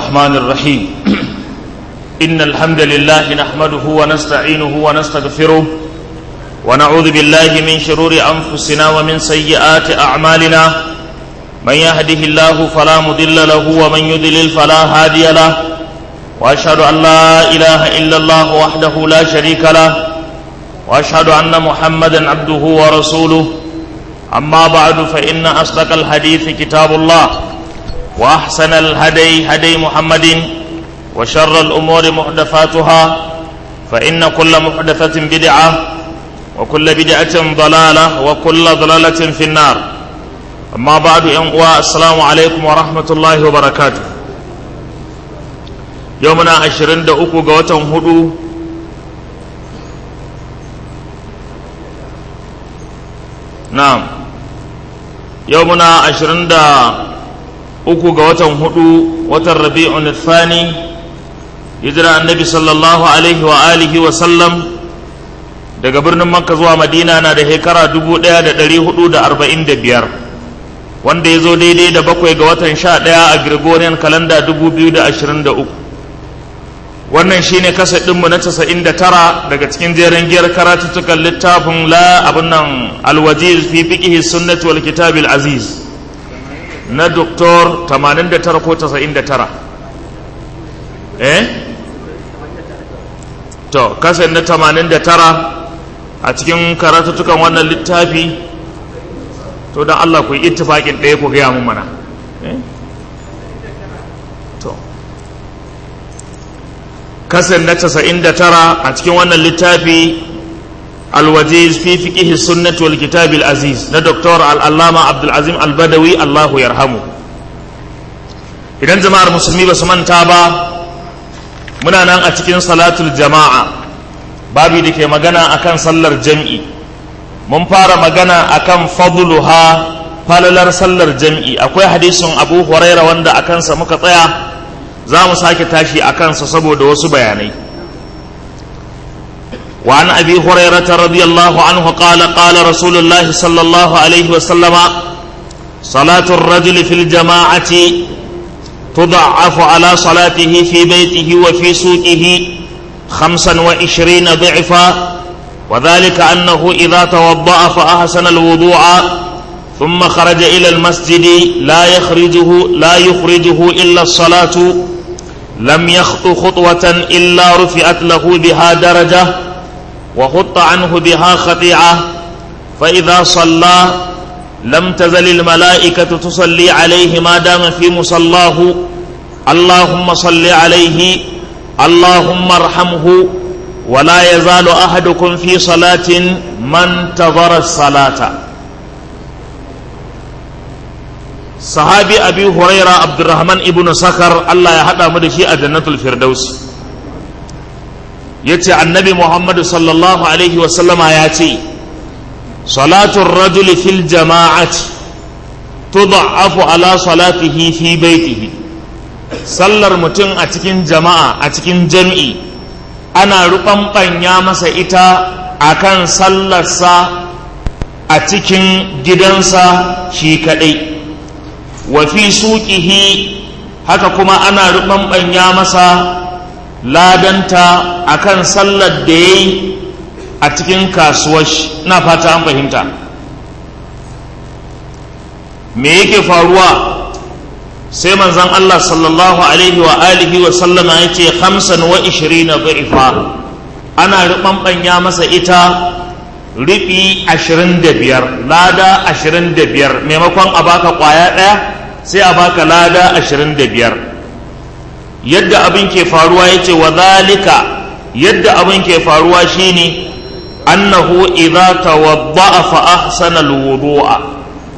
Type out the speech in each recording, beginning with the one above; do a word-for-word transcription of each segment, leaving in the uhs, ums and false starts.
الرحمن الرحيم إن الحمد لله نحمده ونستعينه ونستغفره ونعوذ بالله من شرور أنفسنا ومن سيئات أعمالنا من يهده الله فلا مضل له ومن يضلل فلا هادي له وأشهد أن لا إله إلا الله وحده لا شريك له وأشهد أن محمدا عبده ورسوله أما بعد فإن أصدق الحديث كتاب الله وأحسن الهدي هدي محمد وشر الأمور محدثاتها فإن كل محدثة بدعة وكل بدعة ضلالة وكل ضلالة في النار أما بعد السلام عليكم ورحمة الله وبركاته يومنا عشرين دقوق قوتهم هدو نعم يومنا عشرين دقوق قوتهم هدو وتر ربيع الثاني hijira annabi sallallahu alaihi wa alihi wa sallam daga birnin makka zuwa madina na da shekara dubu ɗaya da ɗari hudu da arba'in da biyar wanda ya zo daidai da bakwai ga watan sha ɗaya a gregorian kalanda dubu biyu da ashirin da uku wannan shine kasa ɗinmu na casa'in da tara daga cikin jerin giyar karatuttukan littafin la abin nan alwajiz fi fiqhi sunnati wal kitabil aziz na doktor tamanin da tara ko casa'in da tara eh to kasan na tamanin da tara a cikin karatutukan wannan littafi to don Allah ku yi ittifaƙin ɗaya ku gaya mun mana to kasan na casa'in da tara a cikin wannan littafi alwajiz fi fiqhi sunnati wal kitabil aziz na doktor al-allama Abdul Azim al-Badawi Allahu yarhamu. Idan jama'ar musulmi ba su manta ba muna nan a cikin salatul jama'a babi da ke magana akan sallar jam'i mun fara magana akan fadluha falalar sallar jam'i akwai hadisin Abu Huraira wanda akan sa muka tsaya za mu sake tashi akan sa saboda wasu bayanai wa an Abi Hurairah radiyallahu anhu qala qala Rasulullah sallallahu alaihi wa sallama salatu ar-rajuli fil jama'ati تضعف على صلاته في بيته وفي سوقه خمسا وعشرين ضعفا وذلك أنه إذا توضأ فأحسن الوضوء ثم خرج إلى المسجد لا يخرجه لا يخرجه إلا الصلاة لم يخط خطوة إلا رفعت له بها درجة وخط عنه بها خطيئة فإذا صلى لم تزل الملائكة تصلي عليه ما دام في مصلاه اللهم صل عليه اللهم ارحمه ولا يزال أحدكم في صلاة ما انتظر الصلاة. صحابي أبي هريرة عبد الرحمن ابن سخر الله يحدى مدشي جنة الفردوس يتي النبي محمد صلى الله عليه وسلم ياتي صلاة الرجل في الجماعة تضعف على صلاته في بيته sallar mutum a cikin jama'a a cikin jam'i ana ruɓanɓanya masa ita akan sallarsa a cikin gidansa shi kaɗai wa fi suƙihi haka kuma ana ruɓanɓanya masa ladanta akan sallar da ya yi a cikin kasuwar shi ina fata an fahimta me yake faruwa sai manzon Allah sallallahu alaihi wa alihi wa sallama yace khamsan wa ishirina dha'ifa ana rubanbanya masa ita ribi ashirin da biyar lada ashirin da biyar maimakon a baka kwaya daya sai a baka lada ashirin da biyar yadda abin ke faruwa yace wa zalika yadda abin ke faruwa shine annahu idza tawadda'a fa ahsana alwudu'a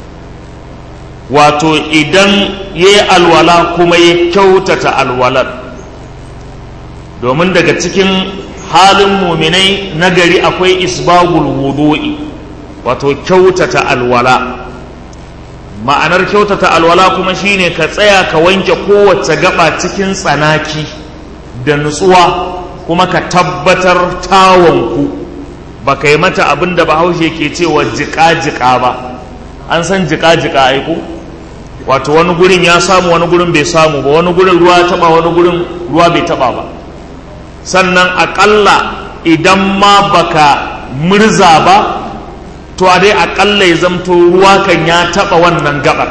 wato idan yayi alwala kuma ya kyautata alwalar domin daga cikin halin muminai nagari akwai isbagul wudu'i wato kyautata alwala ma'anar kyautata alwala kuma shine ka tsaya ka wanke kowace gaba cikin tsanaki da nutsuwa kuma ka tabbatar tawonku ba ka yi mata abin da bahaushe ke cewa jika-jika ba an san jika-jika aiko wato wani gurin ya samu wani gurin bai samu ba, wani gurin ruwa ya taba wani gurin ruwa bai taba ba. Sannan akalla idan ma baka murza ba to a dai akalla ya zamto ruwa kan ya taba wannan gabar,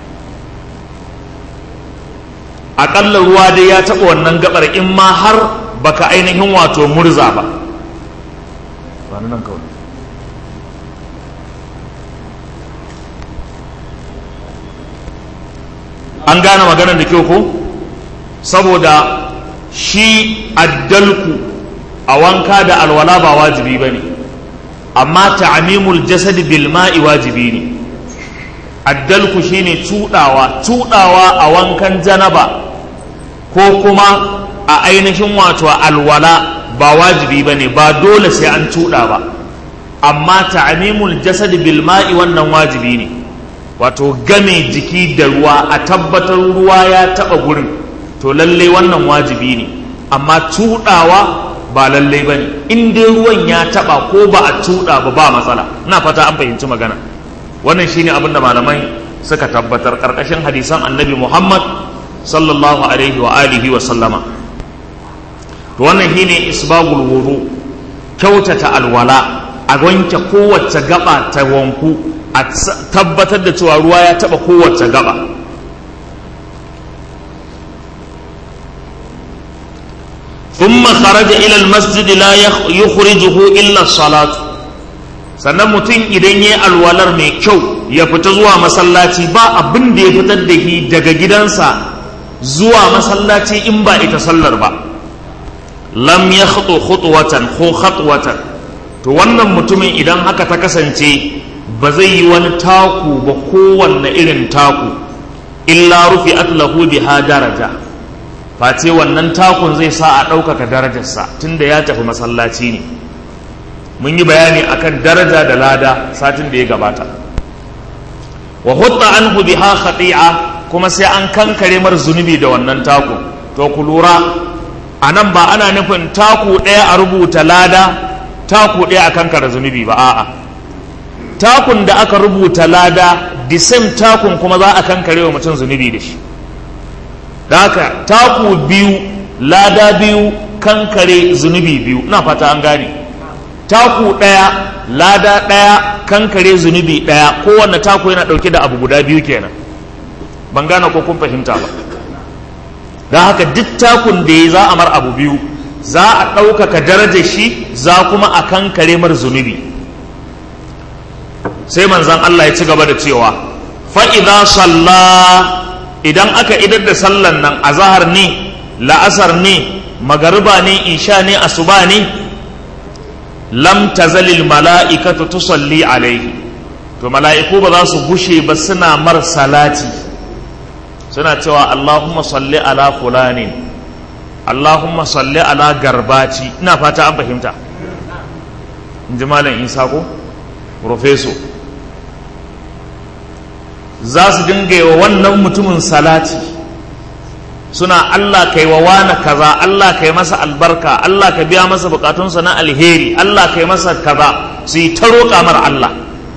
akalla ruwa dai ya taba wannan gabar in ma har baka ainihin wato murza ba. Nan kawai an gane maganar da kyau ko? Saboda shi addalku a wanka da alwala ba wajibi ba ne, amma ta'amimul jasad bil ma'i wajibi ne. Addalku shine cudawa cudawa a wankan janaba ko kuma a ainihin wato alwala ba wajibi ba ne, ba dole sai an cuda ba, amma ta'amimul jasad bil ma'i wannan wajibi ne, wato game jiki da ruwa a tabbatar ruwa ya taba gurin, to lalle wannan wajibi ne. Amma cudawa ba lalle bane, in dai ruwan ya taba ko ba a cuda ba ba matsala. Ina fata an fahimci magana. Wannan shine abin da malamai suka tabbatar karkashin hadisan annabi Muhammad sallallahu alaihi wa alihi wa sallama. To wannan shine isbagul wudu, kyautata alwala, a wanke kowace gaba ta wanku, a tabbatar da cewa ruwa ya taba kowace gaba. thumma kharaja ila almasjid la yukhrijuhu illa as-salat, sannan mutum idan yayi alwalar mai kyau ya fita zuwa masallaci, ba abin da ya fitar da shi daga gidansa zuwa masallaci in ba ita sallar ba. lam yakhtu khutwatan ko khatwatan, to wannan mutumin idan haka ta kasance ba zai yi wani taku ba, kowanne irin taku, illa rufi'at lahu biha daraja, face wannan takun zai sa a ɗaukaka darajarsa tunda ya tafi masallaci ne. Mun yi bayani akan daraja da lada satin da ya gabata. Wa hutta anhu biha khati'a, kuma sai an kankare mar zunubi da wannan takun. To ku lura, anan ba ana nufin taku ɗaya a rubuta lada, taku ɗaya a kankare zunubi ba, a'a. Takun da aka rubuta lada, the same takun kuma za a kankare wa mutum zunubi da shi. Da haka taku biyu lada biyu kankare zunubi biyu, ina fata an gane. Taku ɗaya lada ɗaya kankare zunubi ɗaya, kowanne taku yana ɗauke da abu guda biyu kenan. Ban gane ko kun fahimta ba. Da haka duk takun da ya za a mar abu biyu, za a ɗaukaka darajar shi, za kuma a kankare mar zunubi. Sai manzan Allah ya ci gaba da cewa fa'iza salla, idan aka idar da sallan nan azahar ne, la'asar ne, magariba ne, isha ne, asuba ne, lam tazalil mala'ikatu tusalli alaihi, to mala'iku ba za su gushe ba suna mar salati, suna cewa Allahumma salli ala fulanin, Allahumma salli ala garbaci. Ina fata an fahimta. In ji Malam Isa ko profeso, za su dinga yi wa wannan mutumin salati, suna Allah kai wa wani kaza, Allah kai masa albarka, Allah ka biya masa bukatunsa na alheri, Allah kai masa kaza, su yi ta roƙa mar Allah.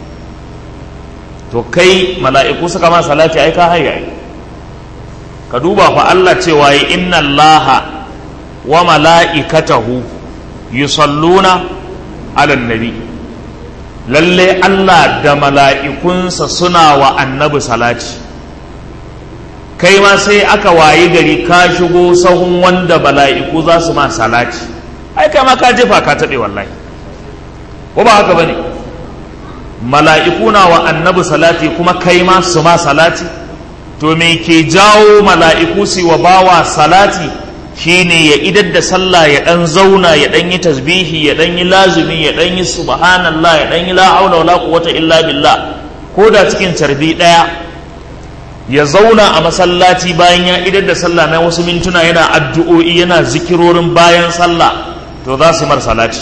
To kai mala'iku suka ma salati, ai ka hayaye. Ka duba fa Allah cewa yi inna Allaha wa mala'ikatahu yusalluna ala nabi, lalle Allah da mala'ikunsa suna wa annabi salati. Kai ma sai aka wayi gari ka shigo sahun wanda mala'iku za su ma salati, ai kai ma ka jefa ka taɓe wallahi, ko ba haka bane? Mala'iku na wa annabi salati kuma kai ma su ma salati. To me ke jawo mala'iku su wa bawa salati? Shine ya idar da sallah ya dan zauna, ya dan yi tasbihi, ya dan yi lazumi, ya dan yi subhanallah, ya dan yi la haula wala quwwata illa billah, ko da cikin carbi daya, ya zauna a masallaci bayan ya idar da sallah na wasu mintuna yana addu'o'i, yana zikirorin bayan sallah, to za su mar salati.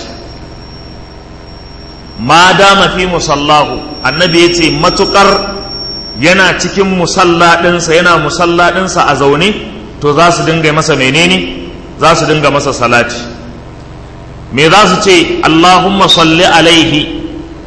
Ma dama fi musallahu, annabi yace matukar yana cikin musalla ɗinsa, yana musalla ɗinsa a zaune, to za su dinga masa menene? Za su dinga masa salati. Me za su ce? Allahumma salli alaihi,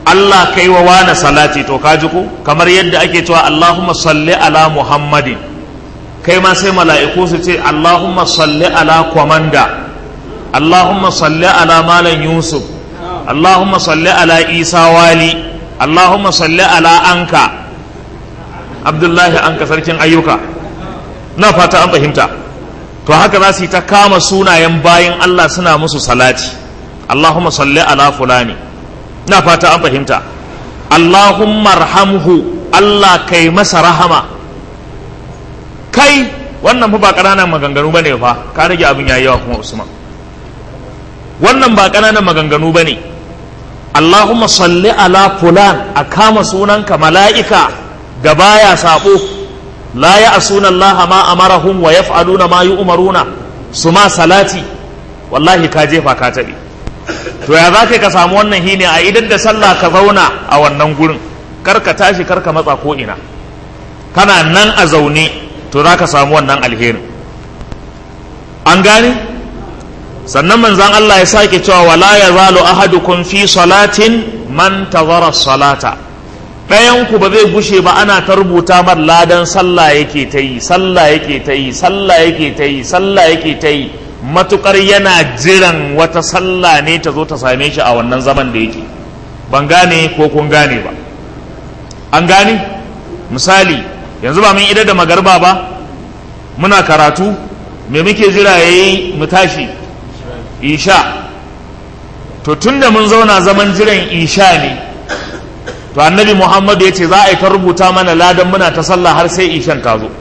Allah kai wa wani salati, to kaji ko kamar yadda ake cewa Allahumma salli ala Muhammadin, kai ma sai mala'iku su ce Allahumma salli ala kwamanda, Allahumma salli ala Malam Yusuf, Allahumma salli ala Isa Wali, Allahumma salli ala Anka Abdullahi Anka sarkin ayyuka. Na fata an fahimta. To haka za su yi ta kama sunayen bayin Allah suna musu salati. Allahumma salli ala fulani. Na fata an fahimta. Allahumma arhamhu, Allah kai masa rahama. Kai wannan fa ba ƙananan maganganu bane fa, ka rage abin yayi yawa kuma Usman. Wannan ba ƙananan maganganu bane. Allahumma salli ala fulan, a kama sunanka mala'ika da baya sabo. La ya asuna Allah ma amarahum wa yaf'aluna ma yu'maruna, su ma salati. Wallahi ka jefa ka tabe. To ya za ka samu wannan hine a idan da sallah ka zauna a wannan gurin, kar ka tashi kar ka matsa ko ina, kana nan a zaune, to za ka samu wannan alherin. An gane? Sannan manzan Allah ya sake cewa wala yazalu ahadukum fi salatin man tazara salata, ɗayanku ba zai gushe ba ana ta rubuta mar ladan sallah yake ta yi, sallah yake ta yi, sallah yake ta yi, sallah yake ta yi, matukar yana jiran wata sallah ne ta zo ta same shi a wannan zaman da yake. Ban gane ko kun gane ba? An gane? Misali yanzu ba mun idar da magarba ba, muna karatu, me muke jira yayi mu tashi? Isha. To tunda mun zauna zaman jiran isha ne, to annabi Muhammad ya ce za a yi ta rubuta mana ladan muna ta sallah har sai ishan ta zo.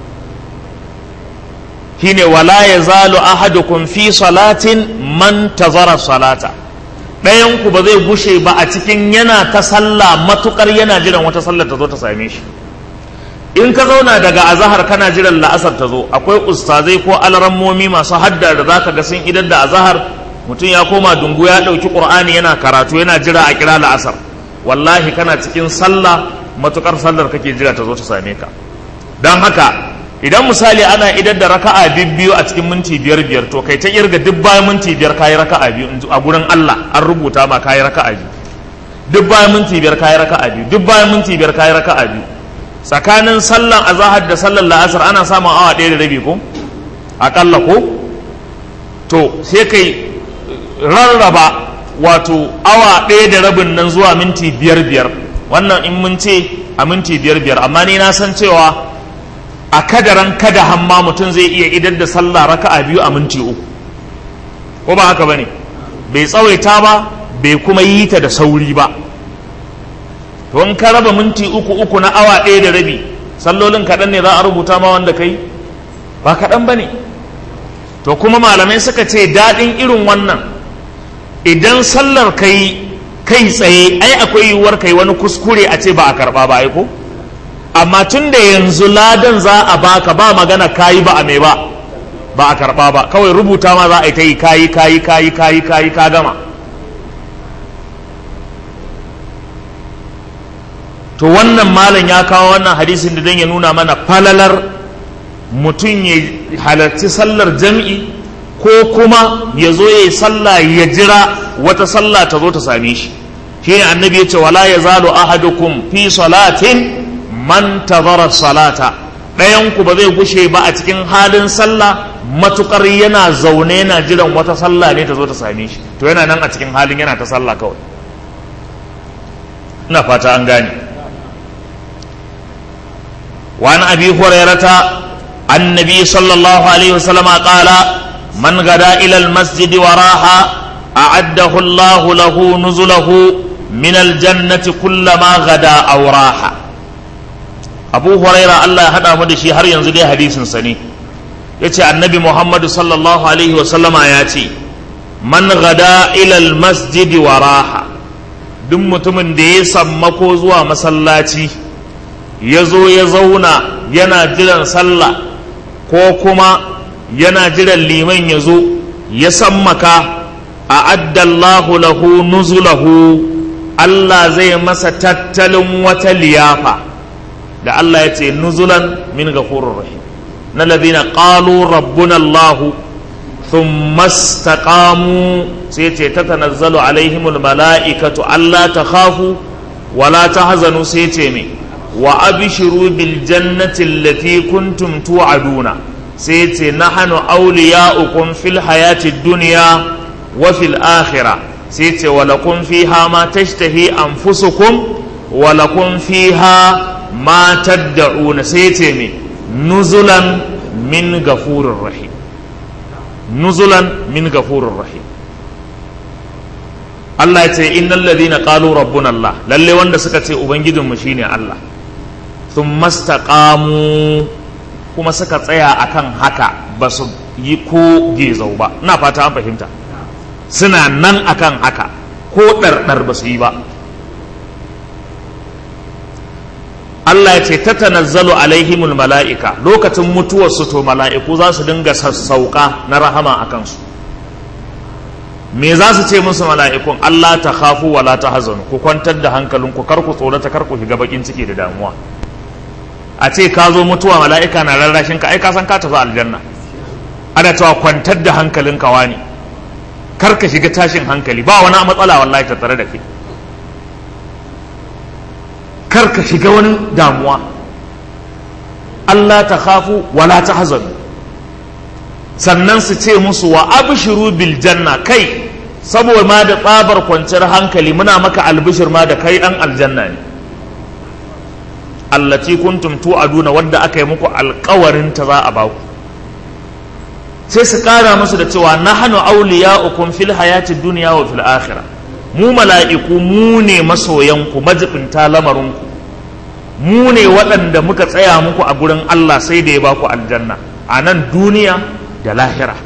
Shine wala yazalu ahadukum fi salatin man tazara salata, ɗayan ku ba zai gushe ba a cikin yana ta sallah matukar yana jiran wata sallar ta zo ta same shi. In ka zauna daga azahar kana jiran la'asar ta zo, akwai ustazai ko alarammomi masu hadda da zaka ga sun idan da azahar mutum ya koma dungu ya ɗauki ƙur'ani yana karatu yana jira a kira la'asar. Wallahi kana cikin sallah matukar sallar kake jira ta zo ta same ka. Don haka idan misali ana idar da raka'a biyu a cikin minti biyar biyar, to kai ta irga duk bayan minti biyar kayi raka'a biyu a gurin Allah an rubuta ma kayi raka'a biyu, duk bayan minti biyar kayi raka'a biyu, duk bayan minti biyar kayi raka'a biyu. Tsakanin sallan azahar da sallar la'asar ana samun awa ɗaya da rabi ko akalla ko, to sai kai rarraba wato awa ɗaya da rabin nan zuwa minti biyar biyar, wannan in mun ce a minti biyar biyar, amma ni na san cewa a kadaran kada hamma mutum zai iya idar da sallah raka'a biyu a minti uku, ko ba haka bane? Bai tsawaita ba bai kuma yi ta da sauri ba. To in ka raba minti uku uku na awa ɗaya da rabi, sallolin kaɗan ne za a rubuta ma wanda kai ba kaɗan bane. To kuma malamai suka ce daɗin irin wannan, idan sallar kai kai tsaye ai akwai yiwuwar kai wani kuskure a ce ba a karba ba ai ko, amma tun da yanzu ladan za a baka ba magana kayi ba a mai ba ba a karba ba, kawai rubuta ma za a yi ta yi kayi kayi kayi kayi kayi ka gama. To wannan malam ya kawo wannan hadisin da dan ya nuna mana falalar mutum ya halarci sallar jam'i ko kuma ya zo ya yi sallah ya jira wata sallah ta zo ta same shi. Shi ne annabi ya ce wala ya zalo ahadukum fi salatin man tazara salata, ɗayanku ba zai gushe ba a cikin halin sallah matukar yana zaune yana jiran wata sallah ne ta zo ta same shi. To yana nan a cikin halin yana ta sallah kawai. ina fata an gane. وعن أبي هريرة عن النبي صلى الله عليه وسلم قال من غدا إلى المسجد وراح أعده الله له نزله من الجنة كلما غدا أو راح. أبو هريرة الله هذا مدشي هر ينزل حديث سني يتي النبي محمد صلى الله عليه وسلم ياتي من غدا إلى المسجد وراح duk mutumin da ya sammako zuwa masallaci ya zo ya zauna yana jiran sallah ko kuma yana jiran liman ya zo ya sammaka a addallahu lahu nuzulahu, Allah zai masa tattalin wata liyafa da Allah ya ce nuzulan min ghafurur rahim na ladina qalu rabbuna Allah thumma istaqamu sai ce tatanazzalu alaihimul mala'ikatu alla takhafu wala tahzanu sai ce me wa abshiru bil jannati allati kuntum tu'aduna sai ce nahnu awliya'ukum fil hayati dunya wa fil akhirah sai ce walakum fiha ma tashtahi anfusukum walakum fiha ma tad'una sai ce me nuzulan min gafurir rahim nuzulan min gafurir rahim Allah ya ce innal ladina qalu rabbuna Allah lalle wanda suka ce ubangijinmu shine Allah thumma istaqamu kuma suka tsaya akan haka ba su yi ko gezau ba ina fata an fahimta suna nan akan haka ko ɗarɗar ba su yi ba Allah ya ce tatanazzalu alaihimul mala'ika lokacin mutuwarsu to mala'iku za su dinga sassauka na rahama a kansu me za su ce musu mala'ikun Allah ta khafu wa la ta hazanu ku kwantar da hankalinku kar ku tsorata kar ku shiga bakin ciki da damuwa a ce ka zo mutuwa mala'ika na rarrashin ka ai ka san ka tafi aljanna ana cewa kwantar da hankalinka wani kar ka shiga tashin hankali ba wani matsala wallahi tattare da kai kar ka shiga wani damuwa Allah ta khafu wa la ta hazanu sannan su ce musu wa abshiru bil janna kai saboda ma da tsabar kwanciyar hankali muna maka albishir ma da kai dan aljanna ne allati kuntum tu'aduna wanda aka yi muku alƙawarin ta za a baku sai su kara musu da cewa nahnu awliya'ukum fil hayatid dunya wa fil akhirah mu mala'iku mu ne masoyanku majibinta lamarinku mu ne waɗanda muka tsaya muku a gurin Allah sai da ya baku aljanna a nan duniya da lahira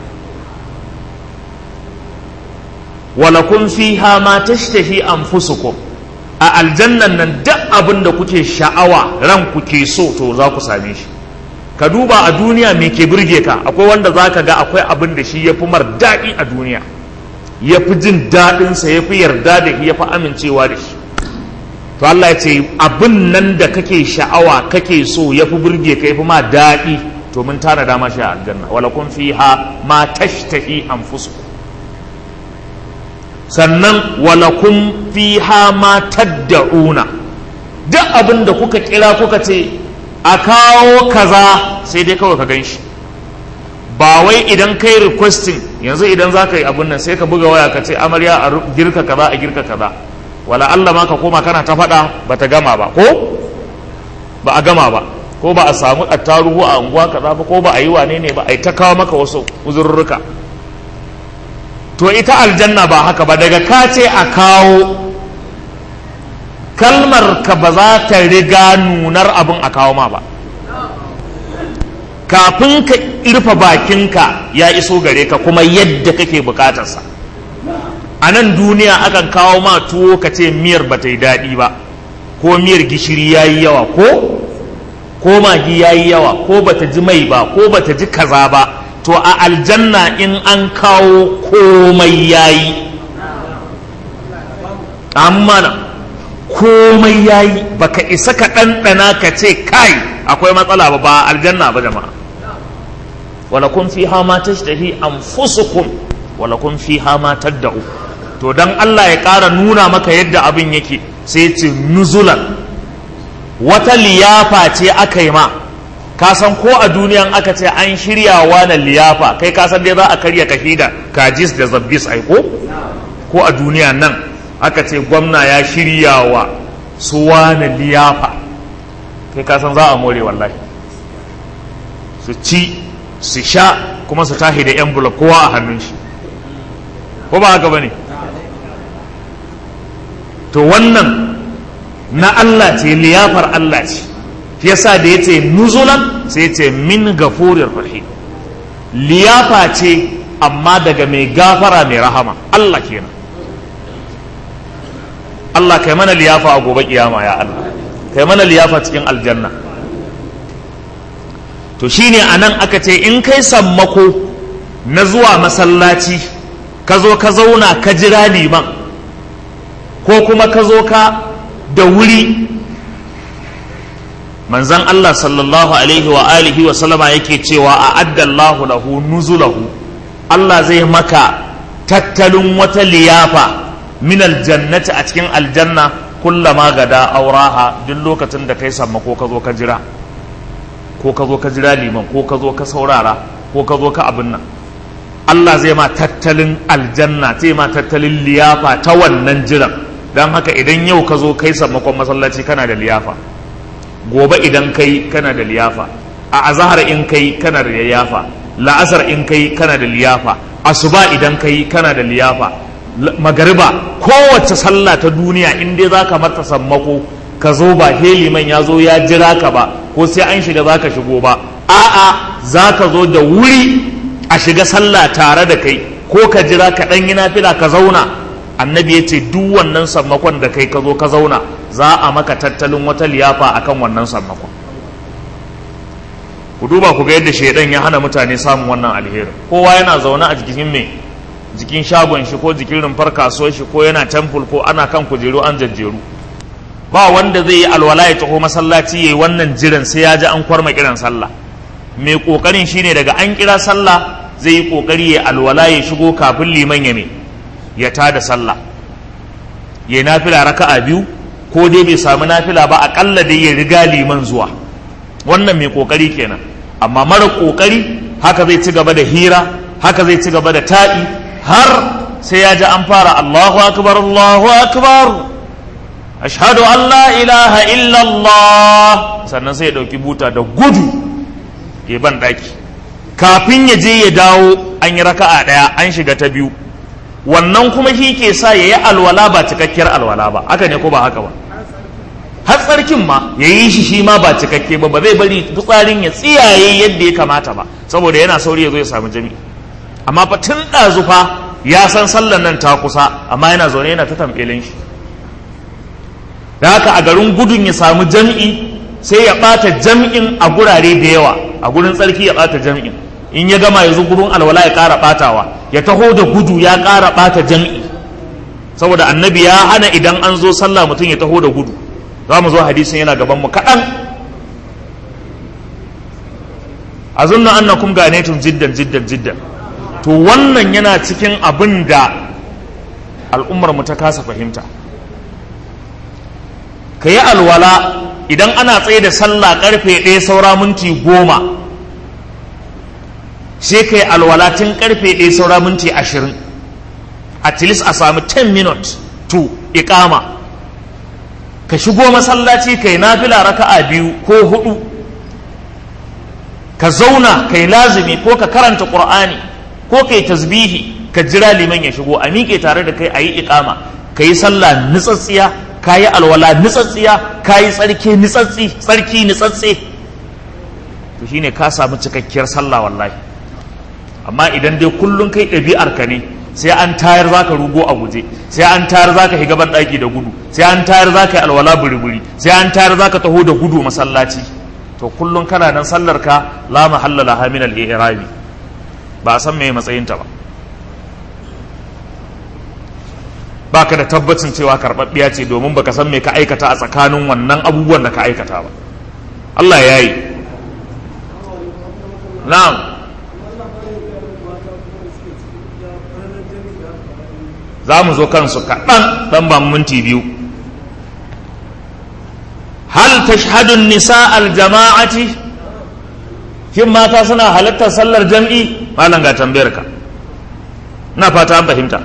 walakun fiha ma tashtahi anfusukum a aljannan nan duk abin da kuke sha'awa ran kuke so to za ku same shi ka duba a duniya me ke burge ka akwai wanda za ka ga akwai abin da shi ya fi mar daɗi a duniya ya fi jin daɗinsa ya fi yarda da shi ya fi amincewa da shi to Allah ya ce abin nan da kake sha'awa kake so ya fi burge ka ya fi ma daɗi to mun tana dama shi a aljanna wala kun fiha ma tashtahi anfusukum sannan wala kun fiha ma tad'una duk abin da kuka kira kuka ce a kawo kaza sai dai kawai ka ganshi ba wai idan kai requesting yanzu idan za ka yi abin nan sai ka buga waya ka ce amarya a girka kaza a girka kaza wala Allah ma ka koma kana ta faɗa ba ta gama ba ko ba a gama ba ko ba a samu attaruhu a unguwa kaza ba ko ba a yi wane ne ba a yi ta kawo maka wasu uzurruka to ita aljanna ba haka ba daga ka ce a kawo kalmar ka ba za ta riga nunar abin a kawo ma ba kafin ka irfa bakinka ya iso gare ka kuma yadda kake bukatarsa a nan duniya akan kawo ma tuwo ka ce miyar ba ta yi daɗi ba ko miyar gishiri ya yi yawa ko ko magi ya yi yawa ko ba ta ji mai ba ko ba ta ji kaza ba to a aljanna in an kawo komai ya yi amma komai ya yi baka isa ka ɗanɗana ka ce kai akwai matsala ba ba aljanna ba jama'a wala kun fi hama tashtahi anfusukum wala kun fi hama tadda'u to dan Allah ya ƙara nuna maka yadda abin yake sai ce nuzulan wata liyafa ce aka yi ma ka san ko a duniyan aka ce an shirya wa na liyafa kai ka san dai za a karya kashi da kajis da zabbis ai ko ko a duniya nan aka ce gwamna ya shirya wa su na liyafa kai ka san za a more wallahi su ci su sha kuma su tahi da yan bula kowa a hannun shi ko ba haka bane to wannan na Allah ce liyafar Allah ce yasa da yace nuzulan sai yace min gafurir rahim liyafa ce amma daga mai gafara mai rahama Allah kenan Allah kai mana liyafa a gobe kiyama ya Allah kai mana liyafa cikin aljanna to shine anan aka ce in kai sammako na zuwa masallaci ka zo ka zauna ka jira liman ko kuma ka zo ka da wuri manzan Allah sallallahu alaihi wa alihi wa sallama yake cewa a addallahu lahu nuzulahu Allah zai maka tattalin wata liyafa min aljannati a cikin aljanna kullama gada auraha duk lokacin da kai samma ko ka zo ka jira ko ka zo ka jira liman ko ka zo ka saurara ko ka zo ka abin nan Allah zai ma tattalin aljanna zai ma tattalin liyafa ta wannan jiran. Don haka idan yau ka zo kai sammakon masallaci kana da liyafa, gobe idan kai kana da liyafa, a azahar in kai kana da liyafa, la'asar in kai kana da liyafa, asuba idan kai kana da liyafa, magariba, kowace sallah ta duniya in dai za ka marta sammako ka zo ba heliman ya zo ya jira ka ba ko sai an shiga za ka shigo ba, a'a za ka zo da wuri a shiga sallah tare da kai ko ka jira ka ɗan yi nafila ka zauna. Annabi ya ce duk wannan sammakon da kai ka zo ka zauna za a maka tattalin wata liyafa akan wannan sammakon. Ku duba ku ga yadda shaidan ya hana mutane samun wannan alherin. Kowa yana zaune a jikin me jikin shagon shi ko jikin rumfar kasuwar shi ko yana temple ko ana kan kujeru an jajjeru. Ba wanda zai yi alwala ya taho masallaci yayi wannan jiran sai ya ji an kwarma kiran sallah. Mai kokarin shine daga an kira sallah zai yi kokari ya alwala ya shigo kafin liman ya me ya tada sallah, ya nafila raka'a biyu ko dai bai samu nafila ba akalla dai ya riga liman zuwa. Wannan mai kokari kenan. Amma mara kokari haka zai ci gaba da hira, haka zai ci gaba da ta'i har sai ya ji an fara Allahu akbar Allahu akbar ashhadu an la ilaha illallah, sannan sai ya dauki buta da gudu ya ban daki. Kafin ya je ya dawo an yi raka'a daya an shiga ta biyu. Wannan kuma shi ke sa ya yi alwala ba cikakkiyar alwala ba, haka ne ko ba haka ba? Har tsarkin ma ya yi shi shi ma ba cikakke ba, ba zai bari fitsarin ya tsiyaye yadda ya kamata ba, saboda yana sauri ya zo ya samu jami'i. Amma fa tun ɗazu fa ya san sallan nan ta kusa, amma yana zaune yana ta tamfelin shi. Da haka a garin gudun ya samu jami'i sai ya ɓata jami'in a gurare da yawa, a gurin tsarki ya ɓata jami'in. In ya gama ya zo gurin alwala ya ƙara ɓatawa, ya taho da gudu ya ƙara ɓata jam'i, saboda annabi ya hana idan an zo sallah mutum ya taho da gudu. Za mu zo hadisin yana gaban mu kaɗan. azunna annakum ganetun jiddan jiddan jiddan. To wannan yana cikin abin da al'ummar mu ta kasa fahimta. Ka yi alwala idan ana tsaye da sallah karfe ɗaya saura minti goma, sai ka yi alwala tun karfe ɗaya saura minti ashirin, at least a sami ten minutes to iqama. Ka shigo masallaci ka yi nafila raka'a biyu ko hudu, ka zauna ka yi lazimi ko ka karanta ƙur'ani ko ka yi tasbihi, ka jira liman ya shigo a miƙe tare da kai a yi iqama. Ka yi sallah nitsatsiya, ka yi alwala nitsatsiya, ka yi tsarki nitsatsi tsarki nitsatsi, to shine ka samu cikakkiyar sallah wallahi. Amma idan dai kullum kai ɗabi'ar ka ne, sai an tayar zaka rugo a guje, sai an tayar zaka higa ban ɗaki da gudu, sai an tayar zaka yi alwala buri-buri, sai an tayar zaka taho da gudu masallaci, to kullum kana nan sallar ka la mahalla laha min al-i'rabi, ba a san me matsayin ta ba, baka da tabbacin cewa karɓaɓɓiya ce domin baka san me ka aikata a tsakanin wannan abubuwan da ka aikata ba. Allah ya yi. Na'am. Za mu zo kansu kaɗan ɗan ba minti biyu. Hal tashhadun nisa aljama'ati, shin mata suna halartar sallar jam'i? Malam ga tambayar ka, ina fata an fahimta.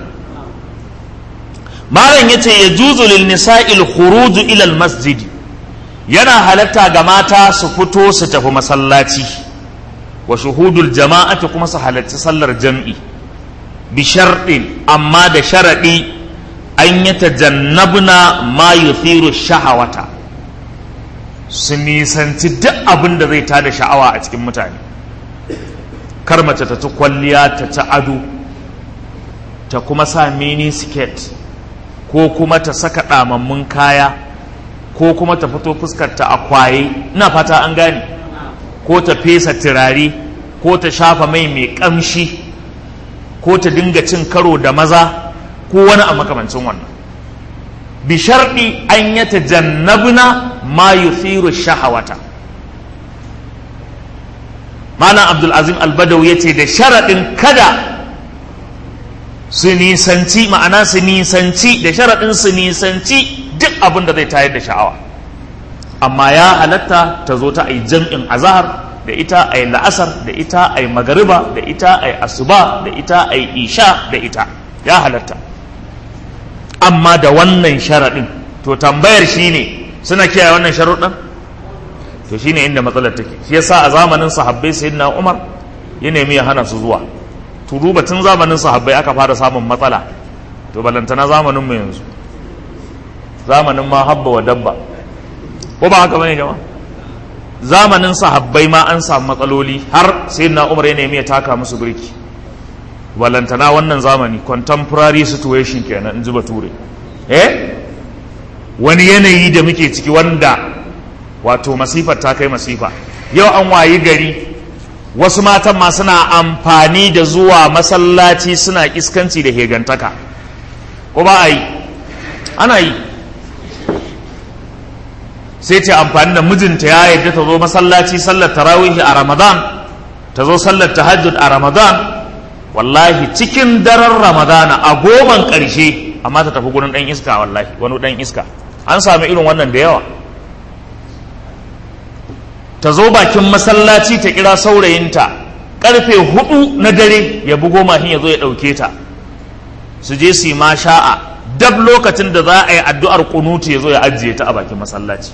Malam yace yajuzu lil nisa'il khuruj ila al masjid, yana halatta ga mata su fito su tafi masallaci, wa shuhudul jama'ati kuma su halarci sallar jam'i. Bisharɗin, amma da sharaɗi an yi tajannabna ma yuthiru shahawata, su nisanci duk abin da zai tada sha'awa a cikin mutane. Kar mace ta ci kwalliya ta ci ado, ta kuma sa mini skirt, ko kuma ta saka ɗamammun kaya, ko kuma ta fito fuskarta a kwaye, ina fata an gane, ko ta fesa turare, ko ta shafa mai mai ƙamshi, ko ta dinga cin karo da maza ko wani a makamancin wannan. Bi sharɗi an yi ta jannabna ma yuthiru shahawata. Malam Abdul Azim Al-Badawi ya ce da sharaɗin kada su nisanci, ma'ana su nisanci da sharaɗin su nisanci duk abin da zai tayar da sha'awa. Amma ya halatta ta zo ta ai jam'in azhar da ita ai la'asar da ita ai magariba da ita ai asuba da ita ai isha da ita, ya halatta. Amma da wannan sharaɗin, to tambayar shine suna kiyaye wannan sharuɗin? To shine inda matsalar take. Shi yasa a zamanin sahabbai sayyidina Umar ya nemi ya hana su zuwa. To duba tun zamanin sahabbai aka fara samun matsala, to balantana zamanin mu yanzu, zamanin ma habba wa dabba, ko ba haka bane jama'a? Zamanin sahabbai ma an samu matsaloli har sayyidina Umar ya nemi ya taka musu birki, balantana wannan zamani, contemporary situation kenan in ji bature. eh wani yanayi da muke ciki wanda wato masifar ta kai masifa. Yau an wayi gari wasu matan ma suna amfani da zuwa masallaci suna iskanci da hegantaka, ko ba a yi? Ana yi. Sai ta amfani da mijinta ya yadda ta zo masallaci sallar tarawihi a Ramadan, ta zo sallar tahajjud a Ramadan, wallahi cikin daren Ramadana a goman ƙarshe, amma ta tafi gurin ɗan iska, wallahi wani ɗan iska. An sami irin wannan da yawa. Ta zo bakin masallaci ta kira saurayinta karfe hudu na dare ya bugo mahin ya zo ya ɗauke ta, su je su yi ma sha'a, dab lokacin da za a yi addu'ar kunutu ya zo ya ajiye ta a bakin masallaci.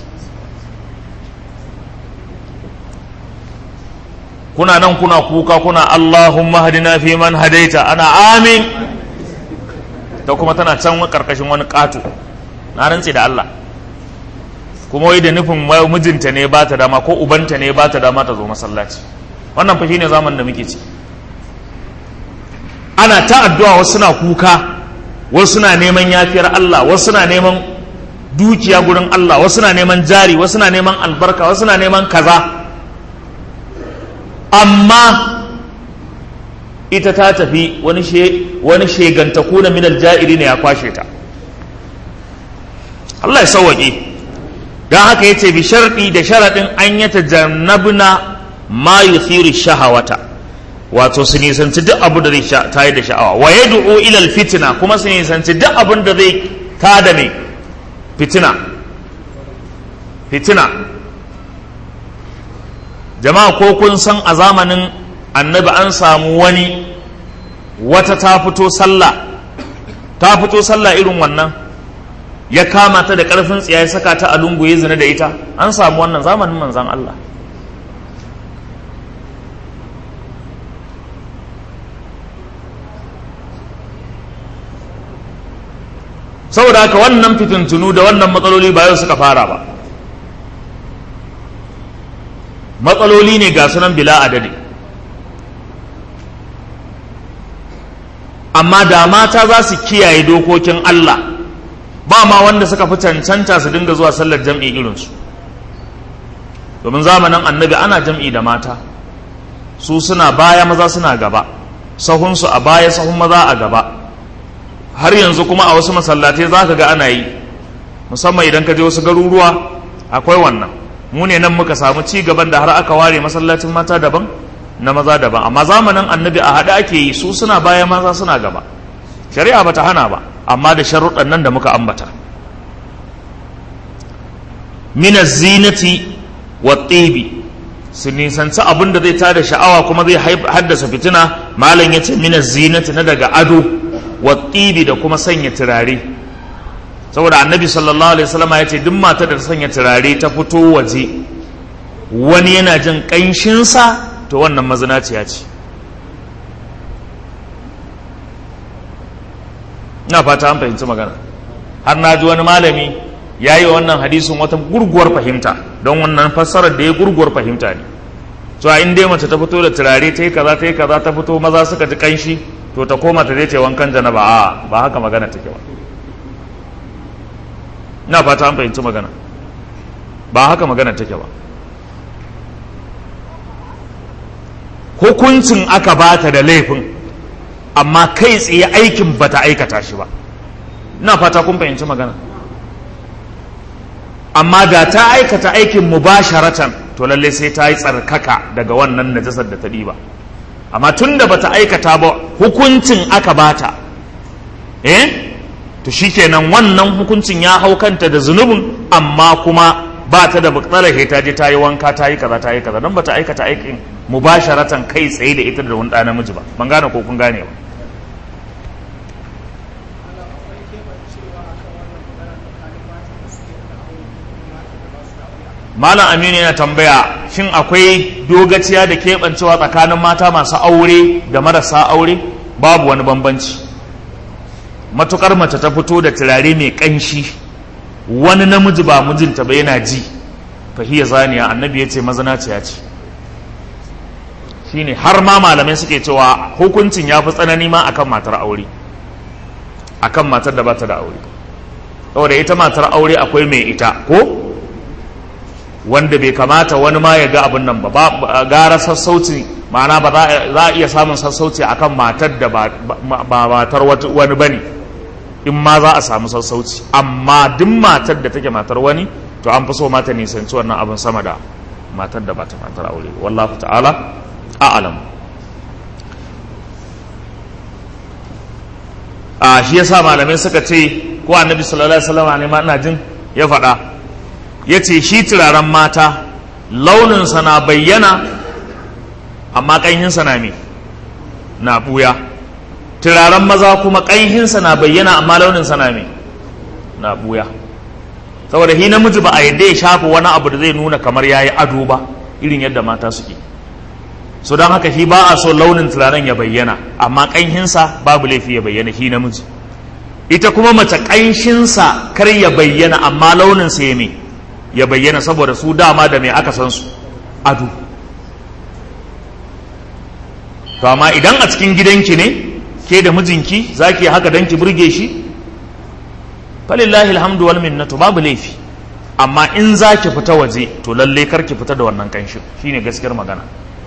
Kuna nan kuna kuka kuna Allahumma hadina fi man hadaita, ana amin, ta kuma tana can karkashin wani ƙato, na rantse da Allah, kuma wai da nufin mijinta ne ba ta dama ko ubanta ne ba ta dama ta zo masallaci. Wannan fa shine zaman da muke ci. Ana ta addu'a, wasu suna kuka, wasu suna neman yafiyar Allah, wasu suna neman dukiya gurin Allah, wasu suna neman jari, wasu suna neman albarka, wasu suna neman kaza. Amma ita ta tafi wani she wani shegantaku na minal ja'iri ne ya kwashe ta. Allah ya sauwaƙe. Don haka ya ce bi sharɗi da sharaɗin an yi ta jannabna ma yuthiru shahawata, wato su nisanci duk abu da zai tayar da sha'awa. Wa yad'u ila fitina, kuma su nisanci duk abin da zai tada mai fitina. Fitina. Jama'a ko kun san a zamanin annabi an samu wani, wata ta fito sallah, ta fito sallah irin wannan, ya kama ta da ƙarfin tsiya ya saka ta a lungu ya zina da ita. An samu wannan zamanin manzan Allah. Saboda haka wannan fitintunu da wannan matsaloli ba yau suka fara ba, matsaloli ne ga sunan bila adadi. Amma da mata za su kiyaye dokokin Allah, ba ma wanda suka fi cancanta su dinga zuwa sallar jam'i irinsu. Domin zamanin annabi ana jam'i da mata, su suna baya, maza suna gaba, sahunsu a baya, sahun maza a gaba. Har yanzu kuma a wasu masallatai za ka ga ana yi, musamman idan ka je wasu garuruwa akwai wannan. Mu ne nan muka samu ci gaban da har aka ware masallacin mata daban na maza daban, amma zamanin annabi a haɗe ake yi, su suna baya, maza suna gaba. Shari'a bata hana ba, amma da sharuɗan nan da muka ambata. Mina zinati wa tibi, su nisanci abin da zai tada sha'awa kuma zai haddasa fitina. Malam ya ce mina zinati, na daga ado, wa tibi da kuma sanya turare. Saboda annabi sallallahu alaihi wasallam ya ce duk matar da ta sanya turare ta fito waje, wani yana jin ƙanshinsa, to wannan mazinaciya ce. Ina fata an fahimci magana. Har na ji wani malami ya yi wannan hadisin wata gurguwar fahimta, don wannan fassarar da ya gurguwar fahimta ne. To a in dai mace ta fito da turare ta yi kaza ta yi kaza ta fito, maza suka ji kanshi, to ta koma ta je ce wankan janaba. A ba haka magana take ba. Ina fata an fahimci magana. Ba haka magana take ba. Hukuncin aka bata da laifin, amma kai tsaye aikin bata aikata shi ba. Ina fata kun fahimci magana. Amma da ta aikata aikin mubasharatan, to lalle sai ta yi tsarkaka daga wannan najasar da ta ɗiba. Amma tun da bata aikata ba, hukuncin aka bata, eh to shikenan wannan hukuncin ya hau kanta da zunubin, amma kuma ba ta da bukatar ta je ta yi wanka ta yi kaza ta yi kaza don ba ta aikata aikin mubasharatan kai tsaye da ita da wani ɗa namiji ba. Ban gane ko kun gane ba. Malam Aminu yana tambaya shin akwai dogaciya da keɓancewa tsakanin mata masu aure da marasa aure? Babu wani bambanci. Matukar mace ta fito da turare mai ƙanshi, wani namiji ba mijinta ba yana ji, fahiyya zaniya, annabi ya ce mazinaciya ce. Shine har ma malamai suke cewa hukuncin ya fi tsanani ma akan matar aure, akan matar da ba ta da aure. Saboda ita matar aure akwai mai ita ko wanda bai kamata wani ma ya ga abin nan ba, gara sassauci, ma'ana ba za a iya samun sassauci akan matar da ba matar wani bane, in ma za a samu sassauci. Amma duk matar da take matar wani, to an fi so mata nisanci wannan abin sama da matar da ba ta matar aure. Wallahu ta'ala a'lam. a shi yasa malamai suka ce, ko annabi sallallahu alaihi wasallam ne ma ina jin ya faɗa, ya ce shi turaren mata launinsa na bayyana amma ƙanhinsa na me na ɓuya, turaren maza kuma ƙanhinsa na bayyana amma launinsa na me na ɓuya. Saboda shi namiji ba a yadda ya shafa wani abu da zai nuna kamar ya yi ado ba irin yadda mata suke, so don haka shi ba a so launin turaren ya bayyana amma ƙanhinsa babu laifi ya bayyana shi namiji. Ita kuma mace ƙanshinsa kar ya bayyana amma launinsa ya me ya bayyana, saboda su dama da mai aka san su ado. To amma idan a cikin gidanki ne ke da mijinki zaki haka dan ki burge shi, falillahi alhamdu wal minnatu, babu laifi. Amma in zaki fita waje to lalle kar ki fita da wannan kanshin, shine gaskiyar magana.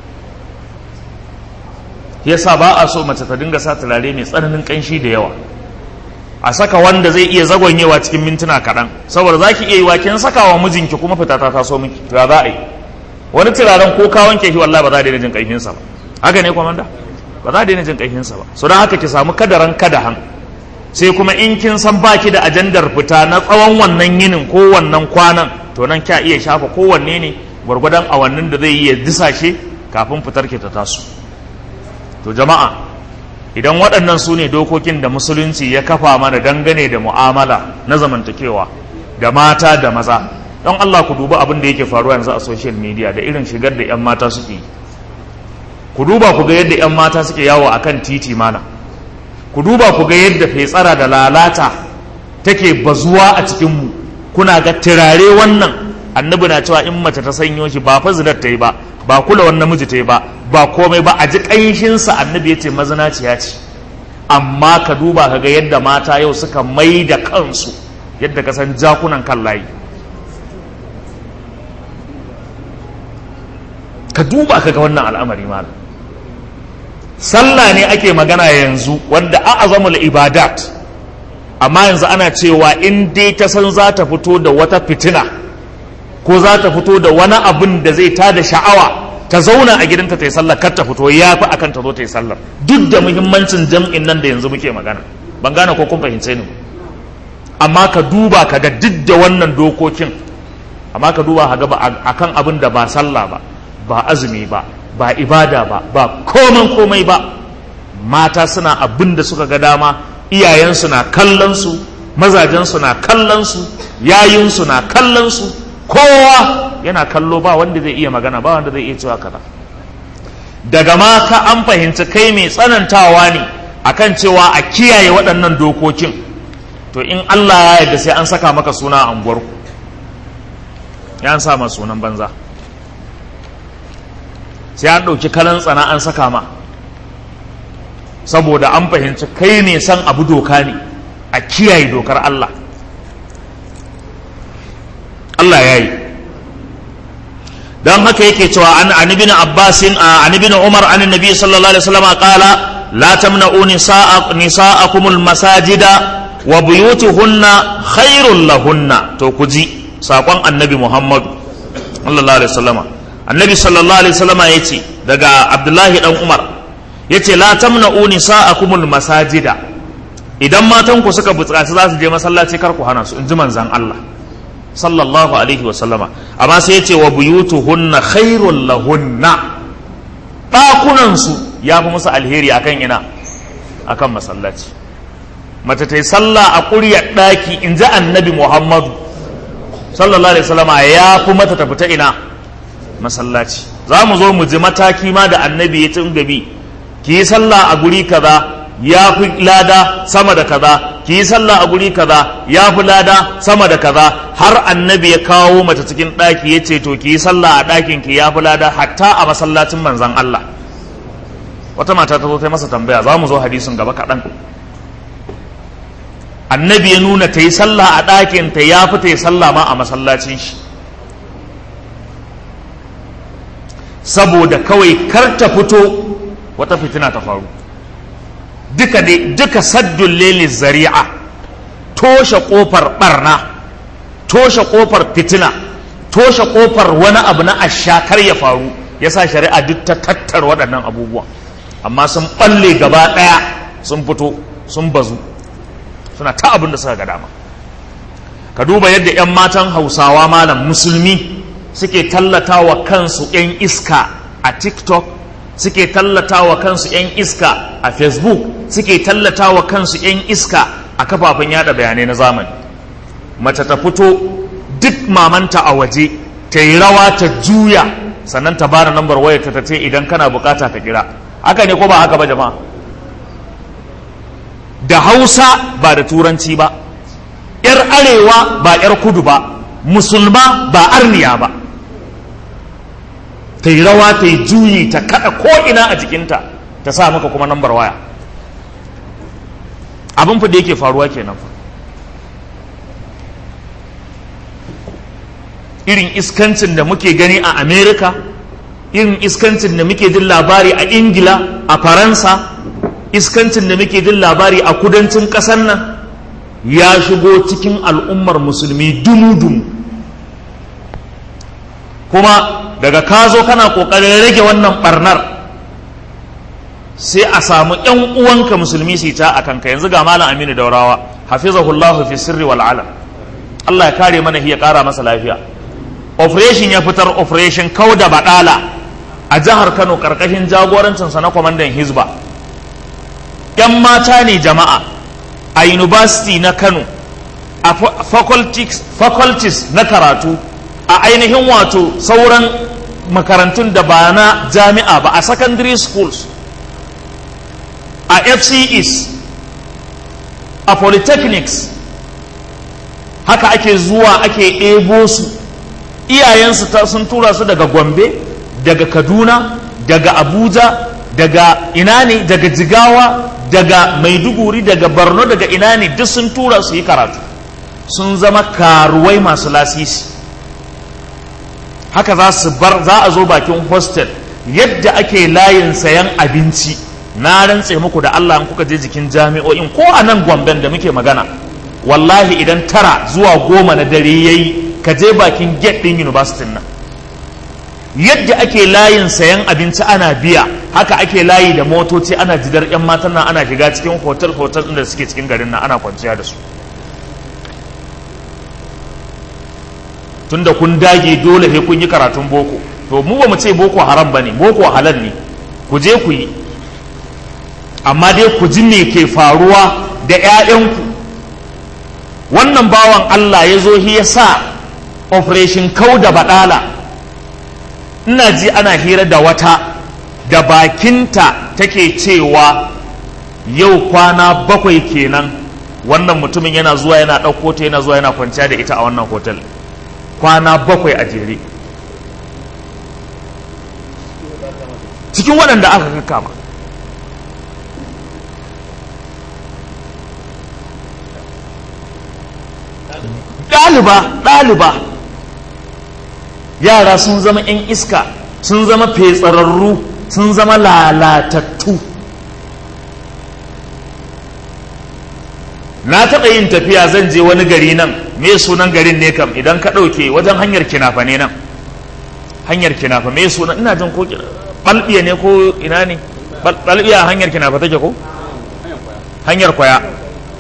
Yasa ba a so mace ta dinga sa turare mai tsananin kanshi da yawa, a saka wanda zai iya zagonyewa cikin mintuna kaɗan, saboda za ki iya yi waken saka wa mijinki kuma fita ta taso miki, to za a yi wani turaren ko ka wanke shi wallahi ba za a daina jin ƙaifinsa ba. Haka ne kwamanda? Ba za a daina jin ƙaifinsa ba. So don haka ki samu kadaran kadahan, sai kuma in kin san baki da ajandar fita na tsawon wannan yinin ko wannan kwanan, to nan kya iya shafa kowanne ne gwargwadon awannin da zai yi ya disashe kafin fitar ki ta taso. To jama'a, idan waɗannan su ne dokokin da musulunci ya kafa mana dangane da mu'amala na zamantakewa da mata da maza, don Allah ku duba abin da yake faruwa yanzu a social media da irin shigar da 'yan mata suke. Ku duba ku ga yadda 'yan mata suke yawo a kan titi mana, ku duba ku ga yadda fetsara da lalata take bazuwa a cikinmu. Kuna ga turare wannan, annabi na cewa in mace ta sanyo shi ba fa zinar ta yi ba, ba kula wannan miji ta yi ba, ba komai ba, a ji ƙanshinsa annabi ya ce mazinaciya ce. Amma ka duba ka ga yadda mata yau suka mai da kansu yadda ka san jakunan kan layi. Ka duba ka ga wannan al'amari malam. Sallah ne ake magana yanzu wanda a'azamul ibadat, amma yanzu ana cewa in dai ta san za ta fito da wata fitina ko za ta fito da wani abin da zai tada sha'awa, ta zauna a gidanta ta yi sallar, kar ta fito, ya fi akan ta zo ta yi sallar, duk da muhimmancin jam'in nan da yanzu muke magana. Ban gane ko kun fahimce ni. Amma ka duba ka ga duk da wannan dokokin, amma ka duba ka ga ba akan abin da ba sallah ba, ba azumi ba, ba ibada ba, ba koman komai ba, mata suna abin da suka ga dama, iyayensu na kallon su, mazajensu na kallon su, yayinsu na kallon su, kowa yana kallo, ba wanda zai iya magana, ba wanda zai iya cewa kaza. Daga ma ka an fahimci kai mai tsanantawa ne akan cewa a kiyaye waɗannan dokokin, to in Allah ya yarda sai an saka maka suna a unguwarku, ya an sa ma sunan banza, sai an ɗauki kalan tsana an saka ma, saboda an fahimci kai ne san abu doka ne, a kiyaye dokar Allah. Allah ya yi. Don haka yake cewa an an ibn Abbasin an ibn Umar an annabi sallallahu alaihi wasallam qala la tamna'u nisaa nisaakumul masajida wa buyutuhunna khairul lahunna. To ku ji sakon annabi Muhammad sallallahu alaihi wasallam. Annabi sallallahu alaihi wasallam yace daga Abdullahi dan Umar yace la tamna'u nisaakumul masajida, idan matanku suka buƙaci za su je masallaci kar ku hana su, in ji manzan Allah sallallahu alaihi wa sallama. Amma sai ya ce wa buyutuhunna khairul lahunna, ɗakunansu ya fi musu alheri akan ina, akan masallaci. Mace ta yi sallah a ƙuryar ɗaki, in ji annabi Muhammadu sallallahu alaihi wa sallama, ya fi mata ta fita ina, masallaci. Za mu zo mu ji mataki ma da annabi ya tun gabi, ki yi sallah a guri kaza ya fi lada sama da kaza, ki yi sallah a guri kaza ya fi lada sama da kaza, har annabi ya kawo mace cikin ɗaki ya ce to ki yi sallah a ɗakin ki ya fi lada hatta a masallacin manzan Allah. Wata mata ta zo ta yi masa tambaya, za mu zo hadisin gaba kaɗan. Annabi ya nuna ta yi sallah a ɗakin ta ya fi ta yi sallah ma a masallacin shi, saboda kawai kar ta fito wata fitina ta faru. duka dai duka saddun lili zari'a, toshe kofar barna, toshe kofar fitina, toshe kofar wani abu na ashakar ya faru, yasa shari'a duk ta tattar waɗannan abubuwan. Amma sun balle gaba ɗaya, sun fito sun bazu, suna ta abin da suka ga dama. Ka duba yadda 'yan matan Hausawa malam musulmi suke tallata wa kansu 'yan iska a TikTok, suke tallata wa kansu 'yan iska a Facebook, suke tallata wa kansu 'yan iska a kafafen yada bayanai na zamani. Mace ta fito duk mamanta a waje, ta yi rawa ta juya, sannan ta bada lambar wayarta ta ce idan kana bukata ka kira. Haka ne ko ba haka ba jama'a? Da Hausa ba da Turanci ba, 'yar arewa ba 'yar kudu ba, musulma ba arniya ba. Ta yi rawa ta yi juyi ta kada ko'ina a jikinta, ta sa maka kuma nambar waya. Abin fa da yake faruwa kenan fa. Irin iskancin da muke gani a Amerika, irin iskancin da muke jin labari a Ingila, a Faransa, iskancin da muke jin labari a kudancin ƙasar nan, ya shigo cikin al'ummar musulmi dumu-dumu. Kuma daga ka zo kana ƙoƙarin rage wannan ɓarnar, sai a samu ‘yan uwanka musulmi su ta a kanka. Yanzu ga Malam Aminu Daurawa, hafizahullahu fi sirri wal alam, Allah ya kare mana ya ƙara masa lafiya. Operation ya fitar, operation kau da baɗala a jihar Kano ƙarƙashin jagorancinsa na kwamandan Hizba. ‘Yan mata ne jama'a a University na Kano, a faculties na karatu, a ainihin wato sauran makarantun da ba na jami'a ba, a secondary schools, a F C Es, a polytechnics. Haka ake zuwa ake ɗebo su, iyayensu sun tura su daga Gombe, daga Kaduna, daga Abuja, daga ina ne, daga Jigawa, daga Maiduguri, daga Borno, daga ina ne, duk sun tura su yi karatu, sun zama karuwai masu lasisi. Haka za su bar, za a zo bakin hostel yadda ake layin sayan abinci. Na rantse muku da Allah, in kuka je jikin jami'o'in ko a nan Gomben da muke magana, wallahi idan tara zuwa goma na dare yayi, ka je bakin gate din university nan, yadda ake layin sayan abinci ana biya, haka ake layi da motoci ana jidar yan matan nan, ana shiga cikin hotel hotel da suke cikin garin nan, ana kwanciya da su. Tunda kun dage dole sai kun yi karatun boko, to mu ba mu ce boko haram bane, boko halal ne, ku je ku yi, amma dai ku ji me ke faruwa da 'ya'yanku. Wannan bawan Allah ya zo ya sa operation kau da badala. Ina ji ana hira da wata da bakinta take cewa yau kwana bakwai kenan wannan mutumin yana zuwa yana ɗauko ta yana zuwa yana kwanciya da ita a wannan hotel, kwana bakwai a jere, cikin waɗanda aka kakkama. ɗaliba ɗaliba yara sun zama 'yan iska, sun zama fetsararru, sun zama lalatattu. Na taɓa yin tafiya zan je wani gari nan, me sunan garin ne kam idan ka ɗauke wajen hanyar kinafa ne nan, hanyar kinafa me sunan, ina jin ko ɓalɓiya ne ko ina ne, ɓalɓiya hanyar kinafa take ko hanyar kwaya.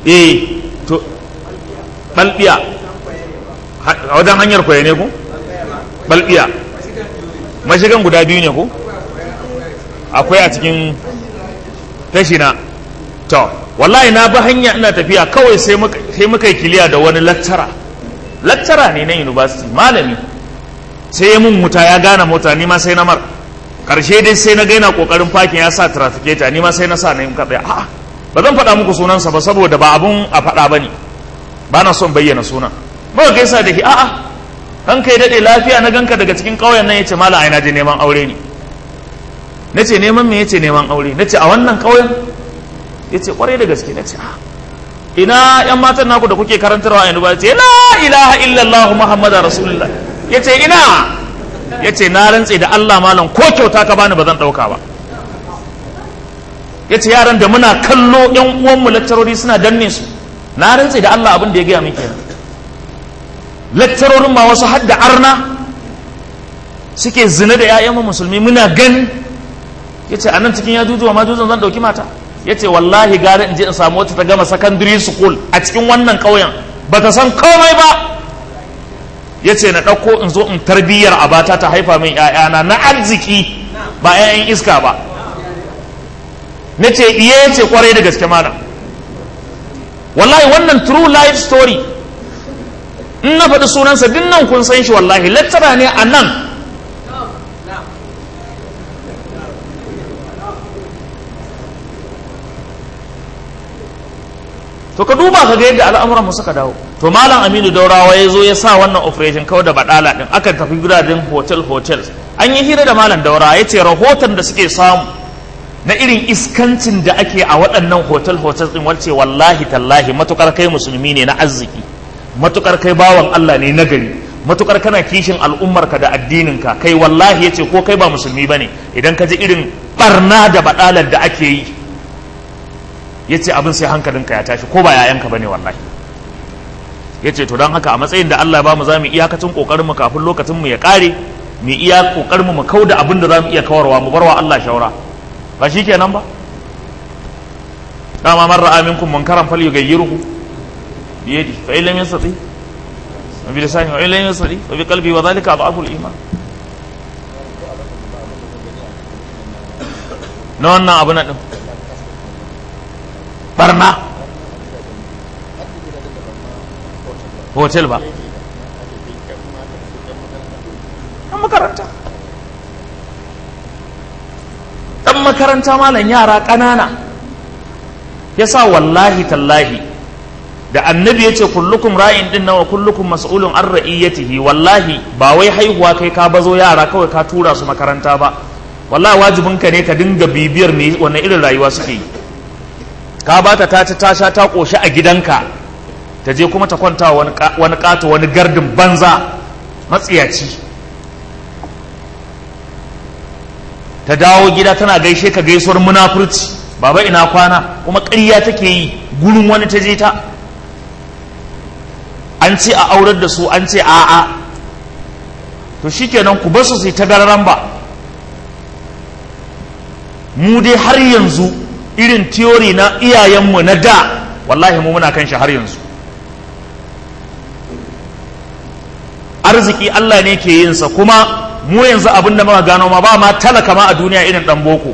eh to balbiya a wajen hanyar kwaye ne ku balbiya mashigan guda biyu ne ku akwai a cikin tashina to wallahi na bi hanya ina tafiya kawai sai muka sai muka yi kiliya da wani lecturer lecturer ne na university malami sai ya mun wuta ya gane mota ni ma sai na mar karshe dai sai na ga yana kokarin parking ya sa trafficator ni ma sai na sa na yin kaɗaya a'a ba zan faɗa muku sunansa ba saboda ba abun a faɗa ba ne ba na son bayyana sunan ba gaisa da shi a'a kan kai daɗe lafiya na ganka daga cikin ƙauyen nan ya ce mala ai na je neman aure ne na ce neman me ya ce neman aure na ce a wannan ƙauyen ya ce ƙwarai da gaske na ce a ina yan matan naku da kuke karantarwa a yanzu ba ce la ilaha illallah muhammadu rasulullah ya ce ina ya ce na rantse da Allah malam ko kyauta ka bani ba zan ɗauka ba ya ce yaran da muna kallo yan uwanmu lakcarori suna danne su na rantse da Allah abin da ya gaya min kenan lakcarorin ma wasu hadda arna suke zina da 'ya'yan musulmi muna gani ya ce a nan cikin yajujuwa majujun zan ɗauki mata ya ce wallahi gara in je in samu wata ta gama secondary school a cikin wannan ƙauyen ba ta san komai ba ya ce na ɗauko in zo in tarbiyyar abata ta haifa min 'ya'yana na arziki ba 'ya'yan iska ba na ce iya ce kwarai da gaske mana wallahi wannan true life story in na faɗi sunansa din nan kun san shi wallahi lecturer ne a nan to ka duba ka ga yadda al'amuran mu suka dawo to malam Aminu Daurawa ya zo ya sa wannan operation kawai da badala din aka tafi gidajen hotel hotels an yi hira da malam Daurawa ya ce rahoton da suke samu na irin iskancin da ake a waɗannan hotel hotels din wace wallahi tallahi matukar kai musulmi ne na arziki matukar kai bawan Allah ne na gari matukar kana kishin al'ummarka da addininka kai wallahi yace ko kai ba musulmi bane idan ka ji irin barna da badalar da ake yi yace abin sai hankalinka ya tashi ko ba yayanka bane wallahi yace to dan haka a matsayin da Allah ya bamu zamu iyakacin kokarin mu kafin lokacin mu ya kare mu iya kokarin mu mu kauda abin da zamu iya kawarwa mu barwa Allah shawara ba shikenan ba dama man ra'a minkum munkaran falyughayyirhu bi yadi fa illam yastati wa bi lisani wa illam yastati wa bi qalbi wa dhalika adhafu al-iman na wannan abu na din barna hotel ba ɗan makaranta ɗan makaranta malam yara ƙanana ya sa wallahi tallahi da annabi ya ce kullukum ra'in din nawa kullukum mas'ulun an ra'iyatihi wallahi ba wai haihuwa kai ka bazo yara kawai ka tura su makaranta ba wallahi wajibinka ne ka dinga bibiyar me wannan irin rayuwa suke yi ka ba ta ta ta sha ta koshi a gidanka ta je kuma ta kwanta wani kato wani gardin banza matsiyaci ta dawo gida tana gaishe ka gaisuwar munafurci baba ina kwana kuma ƙarya take yi gurin wani ta je ta an ce a aurar da su an ce a'a to shikenan ku basu sai ta gararan ba mu dai har yanzu irin theory na iyayenmu na da wallahi mu muna kan shi har yanzu arziki Allah ne ke yin sa kuma mu yanzu abin da muka gano ma ba ma talaka ma a duniya irin dan boko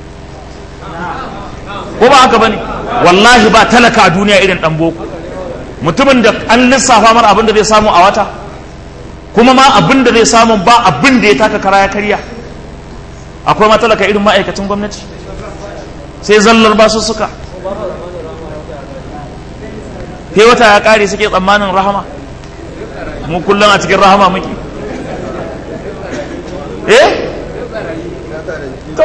ko ba haka bane wallahi ba talaka a duniya irin dan boko mutumin da an lissafa mar abin da zai samu a wata kuma ma abin da zai samu ba abin da ya taka kara ya karya akwai ma talaka irin ma'aikacin gwamnati sai zallar ba su suka kai wata ya kare suke tsammanin rahama mu kullum a cikin rahama muke eh to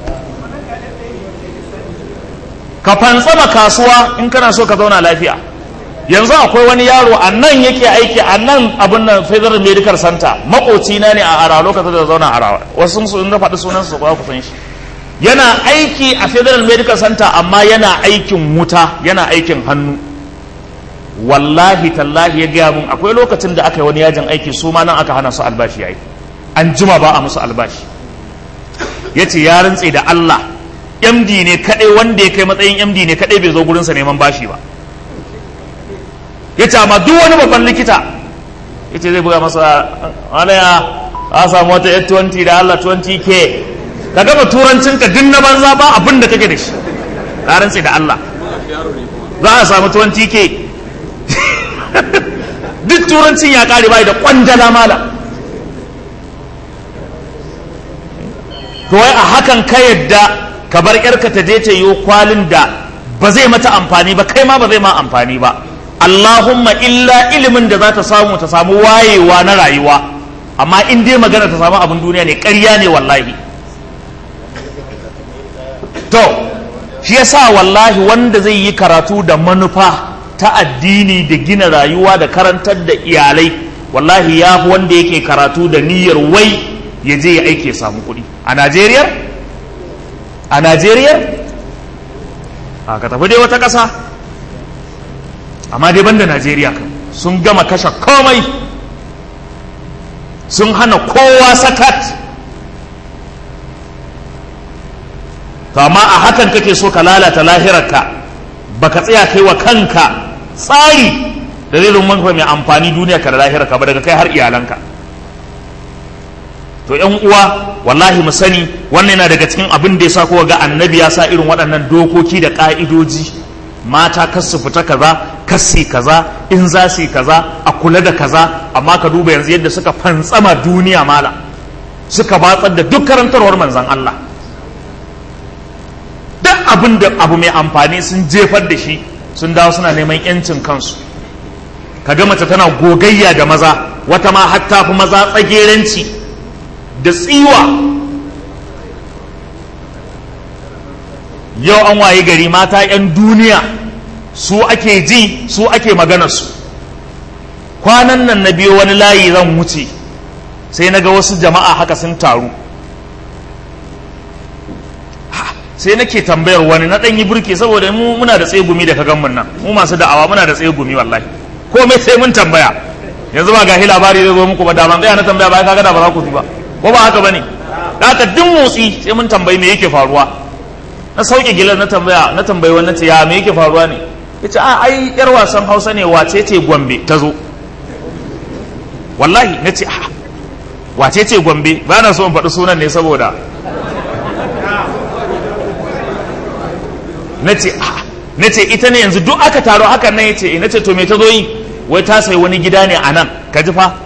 ka fantsama kasuwa in kana so ka zauna lafiya yanzu akwai wani yaro a nan yake aiki a nan abin nan federal medical center makoci na ne a arawa lokacin da zauna arawa wasu sun in da faɗi sunansa su ku san shi yana aiki a federal medical center amma yana aikin wuta yana aikin hannu wallahi tallahi ya gaya mun akwai lokacin da aka yi wani yajin aiki su ma nan aka hana su albashi yayi an jima ba a musu albashi yace ya rantse da Allah M D ne kadai wanda ya kai matsayin M D ne kadai bai zo gurin sa neman bashi ba ya ce amma duk wani babban likita ya ce zai buga masa wani ya a samu wata yar twenty da Allah twenty k ka gaba turancinka duk na banza ba abin da kake da shi ƙarin sai da Allah za a samu twenty k duk turancin ya ƙare bai da ƙwandala mala. to wai a hakan ka yadda ka bar yarka ta je ta yi kwalin da ba zai mata amfani ba kai ma ba zai ma amfani ba, Allahumma illa ilimin da za ta samu ta samu wayewa na rayuwa, amma in dai magana ta samu abin duniya ne ƙarya ne wallahi. to shi yasa wallahi wanda zai yi karatu da manufa ta addini da gina rayuwa da karantar da iyalai wallahi ya fi wanda yake karatu da niyyar wai ya je ya aike samu kuɗi a Najeriya. a Najeriya a ka tafi dai wata ƙasa, amma dai banda Najeriya kan sun gama kashe komai, sun hana kowa sakat. to amma a hakan kake so ka lalata lahirarka, baka tsaya kai wa kanka tsari da zai zama mai amfani duniya ka da lahirarka ba, daga kai har iyalanka. to yan uwa wallahi mu sani wannan yana daga cikin abin da ya sa kowa ga annabi ya sa irin waɗannan dokoki da ƙa'idoji. mata kas su fita kaza, kassi kaza, in za su yi kaza, a kula da kaza. amma ka duba yanzu yadda suka fantsama duniya mala, suka batsar da duk karantarwar manzon Allah. duk abin da abu mai amfani sun jefar da shi, sun dawo suna neman yancin kansu. kaga mace tana gogayya da maza, wata ma hatta fi maza tsageranci da tsiwa. yau an waye gari mata 'yan duniya su ake ji, su ake maganarsu. kwanan nan na biyo wani layi zan wuce, sai na ga wasu jama'a haka sun taru, sai nake tambayar wani, na ɗan yi burke saboda mu muna da tsegumi da kagan mun nan, mu masu da'awa muna da tsegumi wallahi, komai sai mun tambaya. yanzu ba gahi labari zai zo muku ba, da ban tsaya na tambaya ba kaga da ba za ku ba, ko ba haka bane? da haka duk motsi sai mun tambayi me yake faruwa. na sauke gilar na tambaya na tambayi wannan ce ya me yake faruwa ne, yace a ai yar wasan Hausa ne, wace ce Gombe ta zo. wallahi nace a wace ce Gombe, ba na so in faɗi sunan ne saboda nace a nace ita ne yanzu duk aka taro hakan nan. yace eh nace to me ta zo yi, wai ta sayi wani gida ne a nan, ka ji fa,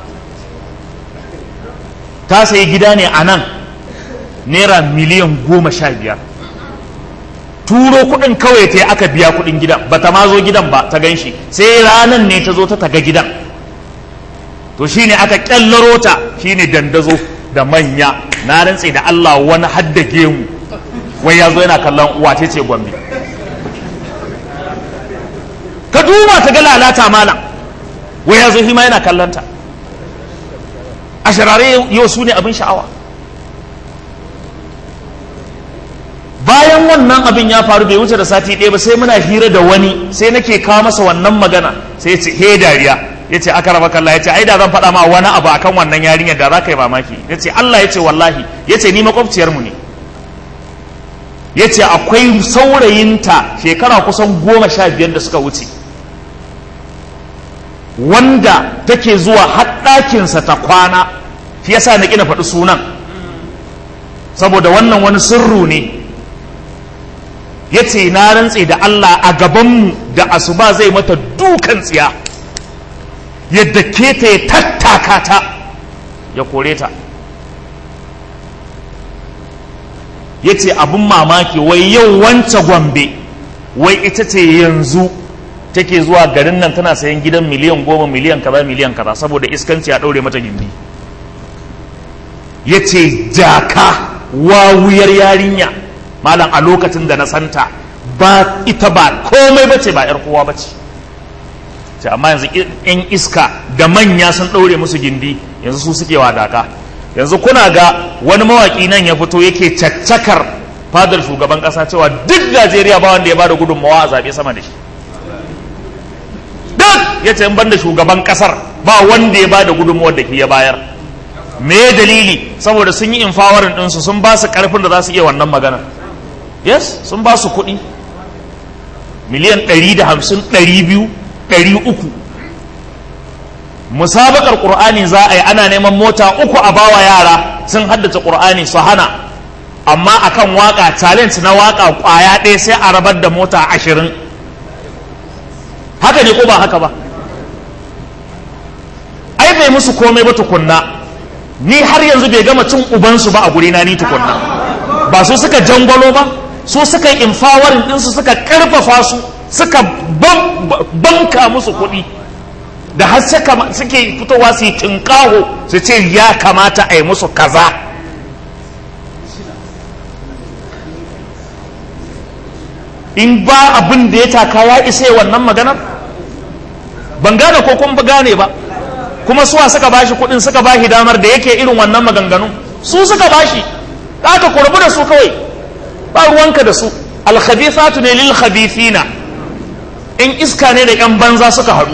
ta sayi gida ne a nan naira miliyan goma sha biyar. turo kudin kawai ta yi aka biya kudin gidan, ba ta ma zo gidan ba ta gan shi, sai ranan ne ta zo ta taga gidan. to shine aka kyallaro ta, shine dandazo da manya, na rantse da Allah wani haddage mu wai ya zo yana kallon wace ce Gombe. ka duba ta ga lalata malam, wai ya zo shi ma yana kallonta. a sharare yau su ne abin sha'awa. bayan wannan abin ya faru bai wuce da sati ɗaya ba, sai muna hira da wani, sai nake kawo masa wannan magana, sai ce he dariya, ya ce aka raba kalla, ya ce ai da zan faɗa ma wani abu akan wannan yarinyar da za ka yi mamaki. ya ce Allah, ya ce wallahi, ya ce ni makwabciyarmu ne, ya ce akwai saurayinta shekara kusan goma sha biyar da suka wuce, wanda take zuwa haɗakinsa ta kwana. shi yasa na ƙina faɗi sunan saboda wannan wani sirru ne. ya ce na rantse da Allah a gabanmu da asuba zai mata dukan tsiya, yadda ke ta ya tattaka ta ya kore ta. ya ce abin mamaki wai yau wance Gombe wai ita ce yanzu take zuwa garin nan tana sayan gidan miliyan goma, miliyan kaza, miliyan kaza, saboda iskanci ya ɗaure mata gindi. ya ce jaka wawuyar yarinya malam, a lokacin da na santa ba ita ba komai bace, ba yar kowa bace. ce amma yanzu in iska da manya sun ɗaure musu gindi, yanzu su suke wadaka. yanzu kuna ga wani mawaki nan ya fito yake caccakar fadar shugaban ƙasa cewa duk Najeriya ba wanda ya bada gudunmawa a zaɓe sama da shi. duk ya ce in banda shugaban ƙasar ba wanda ya bada gudunmawar da ke ya bayar. me dalili? saboda sun yi infawarin ɗinsu, sun ba su ƙarfin da za su iya wannan magana. yes, sun ba su kuɗi miliyan ɗari da hamsin, ɗari biyu, ɗari uku, musabakar qur'ani za a yi, ana neman mota uku a bawa yara sun haddace qur'ani su hana, amma akan waka talent na waka kwaya ɗaya sai a rabar da mota ashirin. Haka ne ko ba haka ba? Ai bai musu komai ba tukunna, ni har yanzu bai gama cin ubansu ba a gurina ni tukunna. Ba su suka jangwalo ba, su suka yi empowering ɗinsu, suka karfafa su, suka banka musu kuɗi da har suke fitowa su yi tinkaho su ce ya kamata a yi musu kaza. In ba abin da ya taka ya isa wannan maganar? Ban gane ko kun gane ba. Kuma suwa suka bashi kuɗin, suka bashi damar da yake irin wannan maganganu, su suka bashi. Za ka kurbu da su kawai, ba ruwanka da su. Alkhabithatu ne lil khabithina. In iska ne da yan banza suka haɗu.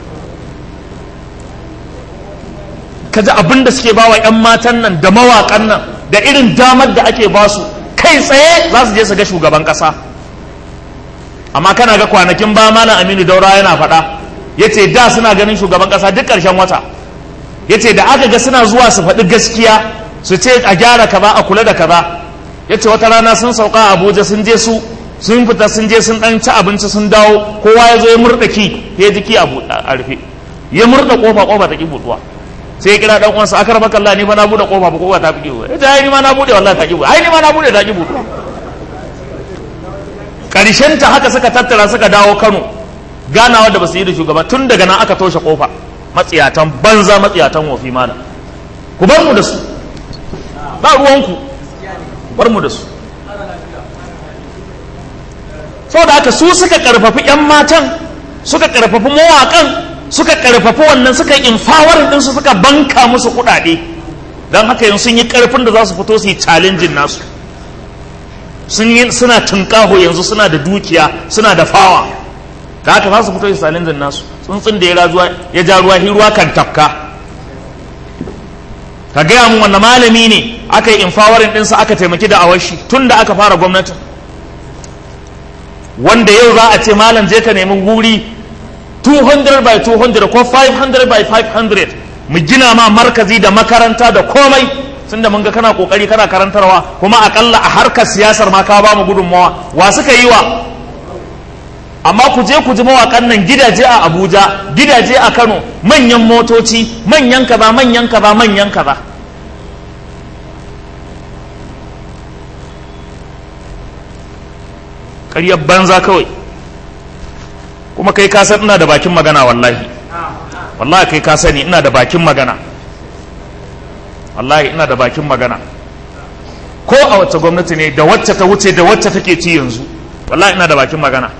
Kaji abin da suke bawa yan matan nan da mawaƙan nan da irin damar da ake basu, kai tsaye za su je su ga shugaban ƙasa. Amma kana ga kwanakin ba Malam Aminu Daura yana faɗa, yace da suna ganin shugaban ƙasa duk ƙarshen wata, yace da aka ga suna zuwa su faɗi gaskiya, su ce a gyara kaza, a kula da kaza. Yace wata rana sun sauka Abuja, sun je su sun fita, sun je sun ɗan ci abinci, sun dawo, kowa ya zo ya murɗa ki, ya ji ki a rufe, ya murɗa ƙofa, ƙofa ta ki buɗuwa. Sai ya kira ɗan uwansa, akar baka Allah, ni fa na buɗe ƙofa ba, ƙofa ta ki buɗuwa. Yace ai ni ma na buɗe wallahi ta ki buɗuwa, ai ni ma na buɗe ta ki buɗuwa. Ƙarshen ta haka suka tattara suka dawo Kano, ganawa da basu yi da shugaba, tun daga nan aka toshe ƙofa. Matsiyatan banza, matsiyatan wofi mana, ku bar mu da su, ba ruwanku, bar mu da su. Saboda haka su suka karfafi yan matan, suka karfafi mawaƙan, suka karfafi wannan, suka yi empowering ɗinsu, suka banka musu kuɗaɗe. Don haka yanzu sun yi ƙarfin da za su fito su yi challenging nasu, sun yi suna tunƙaho yanzu, suna da dukiya, suna da fawa. Da haka za su fito su challenging nasu. Tsuntsun da ya razuwa ya ja ruwa, hi ruwa kan tafka. Ka gaya mun wannan malami ne aka yi empowering ɗinsa, aka taimaki da awashi tun da aka fara gwamnatin, wanda yau za a ce malam je ka nemi wuri two hundred by two hundred ko five hundred by five hundred mu gina ma markazi da makaranta da komai, tun da mun ga kana kokari kana karantarwa, kuma akalla a harkar siyasar ma ka ba mu gudunmawa. Wa suka yi wa? Amma ku je ku ji mawaƙan nan, gidaje a Abuja, gidaje a Kano, manyan motoci, manyan kaza, manyan kaza, manyan kaza. Ƙaryar banza kawai. Kuma kai ka san ina da bakin magana wallahi. Wallahi kai ka sani ina da bakin magana. Wallahi ina da bakin magana. Ko a wacce gwamnati ne, da wacce ta wuce da wacce take ci yanzu, wallahi ina da bakin magana.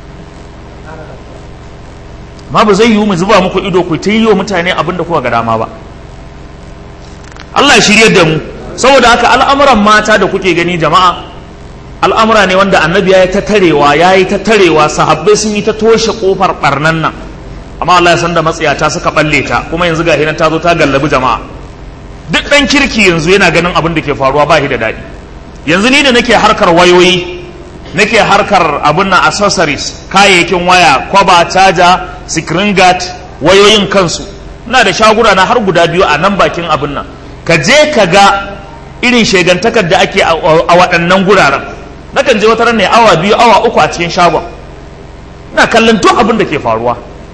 Ma ba zai yiwu mu zuba muku ido ku ta yi wa mutane abin da kuka ga dama ba. Allah ya shiryar da mu. Saboda haka al'amuran mata da kuke gani jama'a, al'amura ne wanda annabi ya yi ta tarewa, ya yi ta tarewa, sahabbai sun yi ta toshe kofar barnan nan, amma Allah ya san da matsiyata suka balle ta, kuma yanzu ga hinan ta zo ta gallabi jama'a. Duk ɗan kirki yanzu yana ganin abin da ke faruwa ba shi da daɗi. Yanzu ni da nake harkar wayoyi, nake harkar abin na accessories, kayayyakin waya, kwaba, caja, screen guard, wayoyin kansu, ina da shaguna na har guda biyu a nan bakin abin nan. Ka je ka ga irin shegantakar da ake a waɗannan guraren. Nakan je wata ran ne awa biyu awa uku a cikin shagon, ina kallon duk abin da ke faruwa,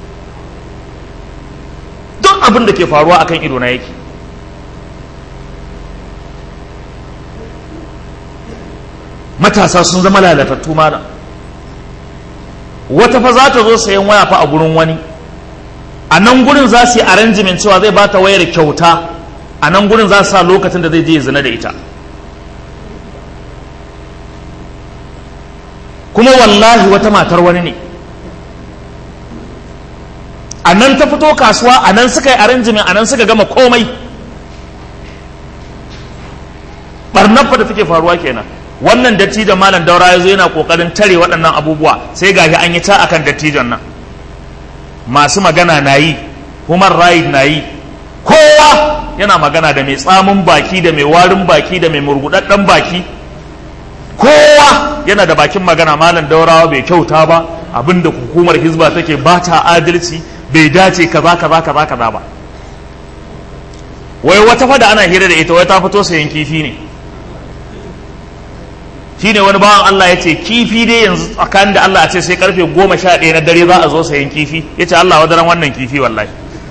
duk abin da ke faruwa akan ido na yake. Matasa sun zama lalatattu mana. Wata fa za ta zo sayan waya fa a gurin wani, a nan gurin za su yi arrangement cewa zai bata wayar kyauta, a nan gurin za su sa lokacin da zai je zina da ita. Kuma wallahi wata matar wani ne, a nan ta fito kasuwa, a nan suka yi arrangement, a nan suka gama komai. Barnar fa da take faruwa kenan. Wannan dattijon Malam Daura ya zo yana kokarin tare waɗannan abubuwa, sai gashi an yi ta akan dattijon nan. Masu magana na yi, human right na yi, kowa yana magana, da mai tsamin baki, da mai warin baki, da mai murgudaddan baki, kowa yana da bakin magana. Malam Daurawa bai kyauta ba, abinda hukumar Hizba take ba ta adalci, bai dace kaza kaza kaza kaza ba. Wai wata fada ana hira da ita wai ta fito sayan kifi ne, shine wani bawan Allah ya ce kifi dai yanzu tsakanin da Allah a ce sai karfe goma sha ɗaya na dare za a zo sayan kifi, ya ce Allah wadaran wannan kifi wallahi.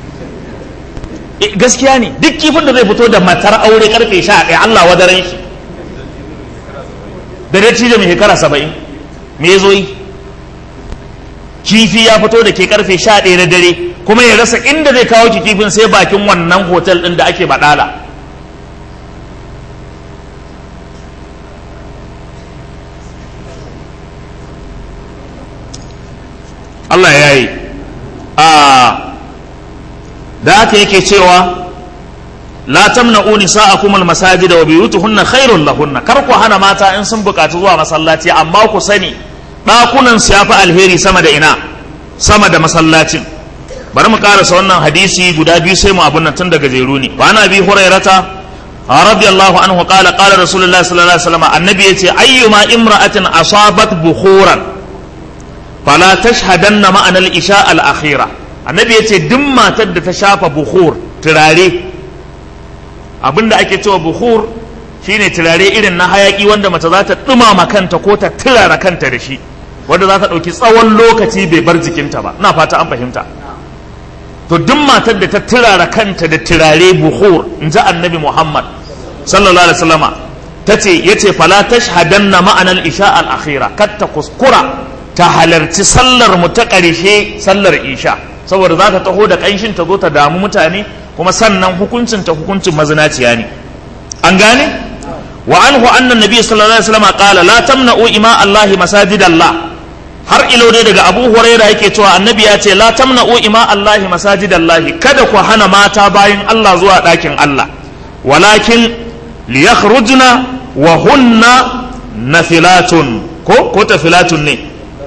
Gaskiya ne, duk kifin da zai fito da matar aure karfe sha ɗaya Allah wadaran shi, da dai da mai shekara saba'in me ya zo yi. Kifi ya fito da ke karfe sha ɗaya na dare kuma ya rasa inda zai kawo ki kifin sai bakin wannan hotel ɗin da ake baɗala. Allah ya yi da haka yake cewa la tamna'u nisa'akum al-masajid wa buyutuhunna khairul lahunna, kar ku hana mata in sun buƙaci zuwa masallaci, amma ku sani ɗakunan su yafi alheri sama da ina sama da masallacin. Bari mu karasa wannan hadisi guda biyu sai mu abun nan tun daga jeru ne. Wa ana bi hurairata radiyallahu anhu qala qala rasulullahi sallallahu alaihi wasallam, annabi yace ayyuma imra'atin asabat bukhuran fala tashhadanna ma'ana al-isha al-akhira. Annabi yace duk matar da ta shafa bukhur turare, abinda ake cewa bukhur shine turare irin na hayaki wanda mace za ta dumama kanta ko ta turara kanta da shi, wanda za ta dauki tsawon lokaci bai bar jikinta ba. Ina fata an fahimta. To duk matar da ta turara kanta da turare bukhur, in ji annabi Muhammad sallallahu alaihi wasallama, tace yace fala tashhadanna ma'ana al-isha al-akhira, kar ta kuskura ta halarci sallar mu ta ƙarshe sallar isha, saboda za ta taho da ƙanshin ta zo ta damu mutane, kuma sannan hukuncin ta hukuncin mazinaciya ne. An gane? Wa anhu anna nabiy sallallahu alaihi wasallam qala la tamna'u ima allahi masajidallah. Har ilo dai daga Abu Huraira yake cewa annabi ya ce la tamna'u ima allahi masajidallahi, kada ku hana mata bayin Allah zuwa ɗakin Allah, walakin liyakhrujna wa hunna nafilatun, ko ko tafilatun ne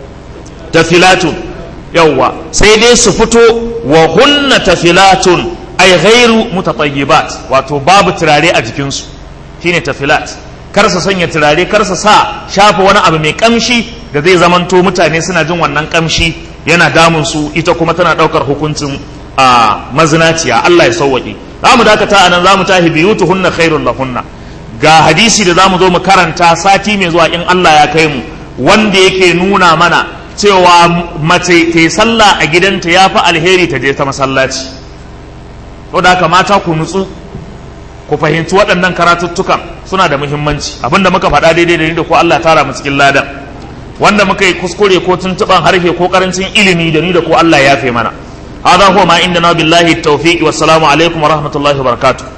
tafilatun yawwa, sai dai su fito wa hunna tafilatun ay ghairu mutatayyibat, wato babu turare a jikinsu shine tafilat. Kar su sanya turare, kar su sa shafa wani abu mai kamshi da zai zamanto mutane suna jin wannan kamshi yana damun su, ita kuma tana daukar hukuncin a mazinaciya. Allah ya sauwaƙe. Za mu dakata anan, za mu tahi biyutuhunna khairul lahunna. Ga hadisi da za mu zo mu karanta sati mai zuwa in Allah ya kai mu, wanda yake nuna mana cewa mace ta yi sallah a gidanta ya fi alheri ta je ta masallaci. To da haka mata ku nutsu, ku fahimci waɗannan karatuttukan suna da muhimmanci. Abinda muka faɗa daidai da ni da ko Allah tara mu cikin ladan, wanda muka yi kuskure ko tuntuɓan harshe ko karancin ilimi da ni da ko Allah ya fe mana. Hada huwa ma indana billahi tawfiq, wassalamu alaikum wa rahmatullahi wa barakatuh.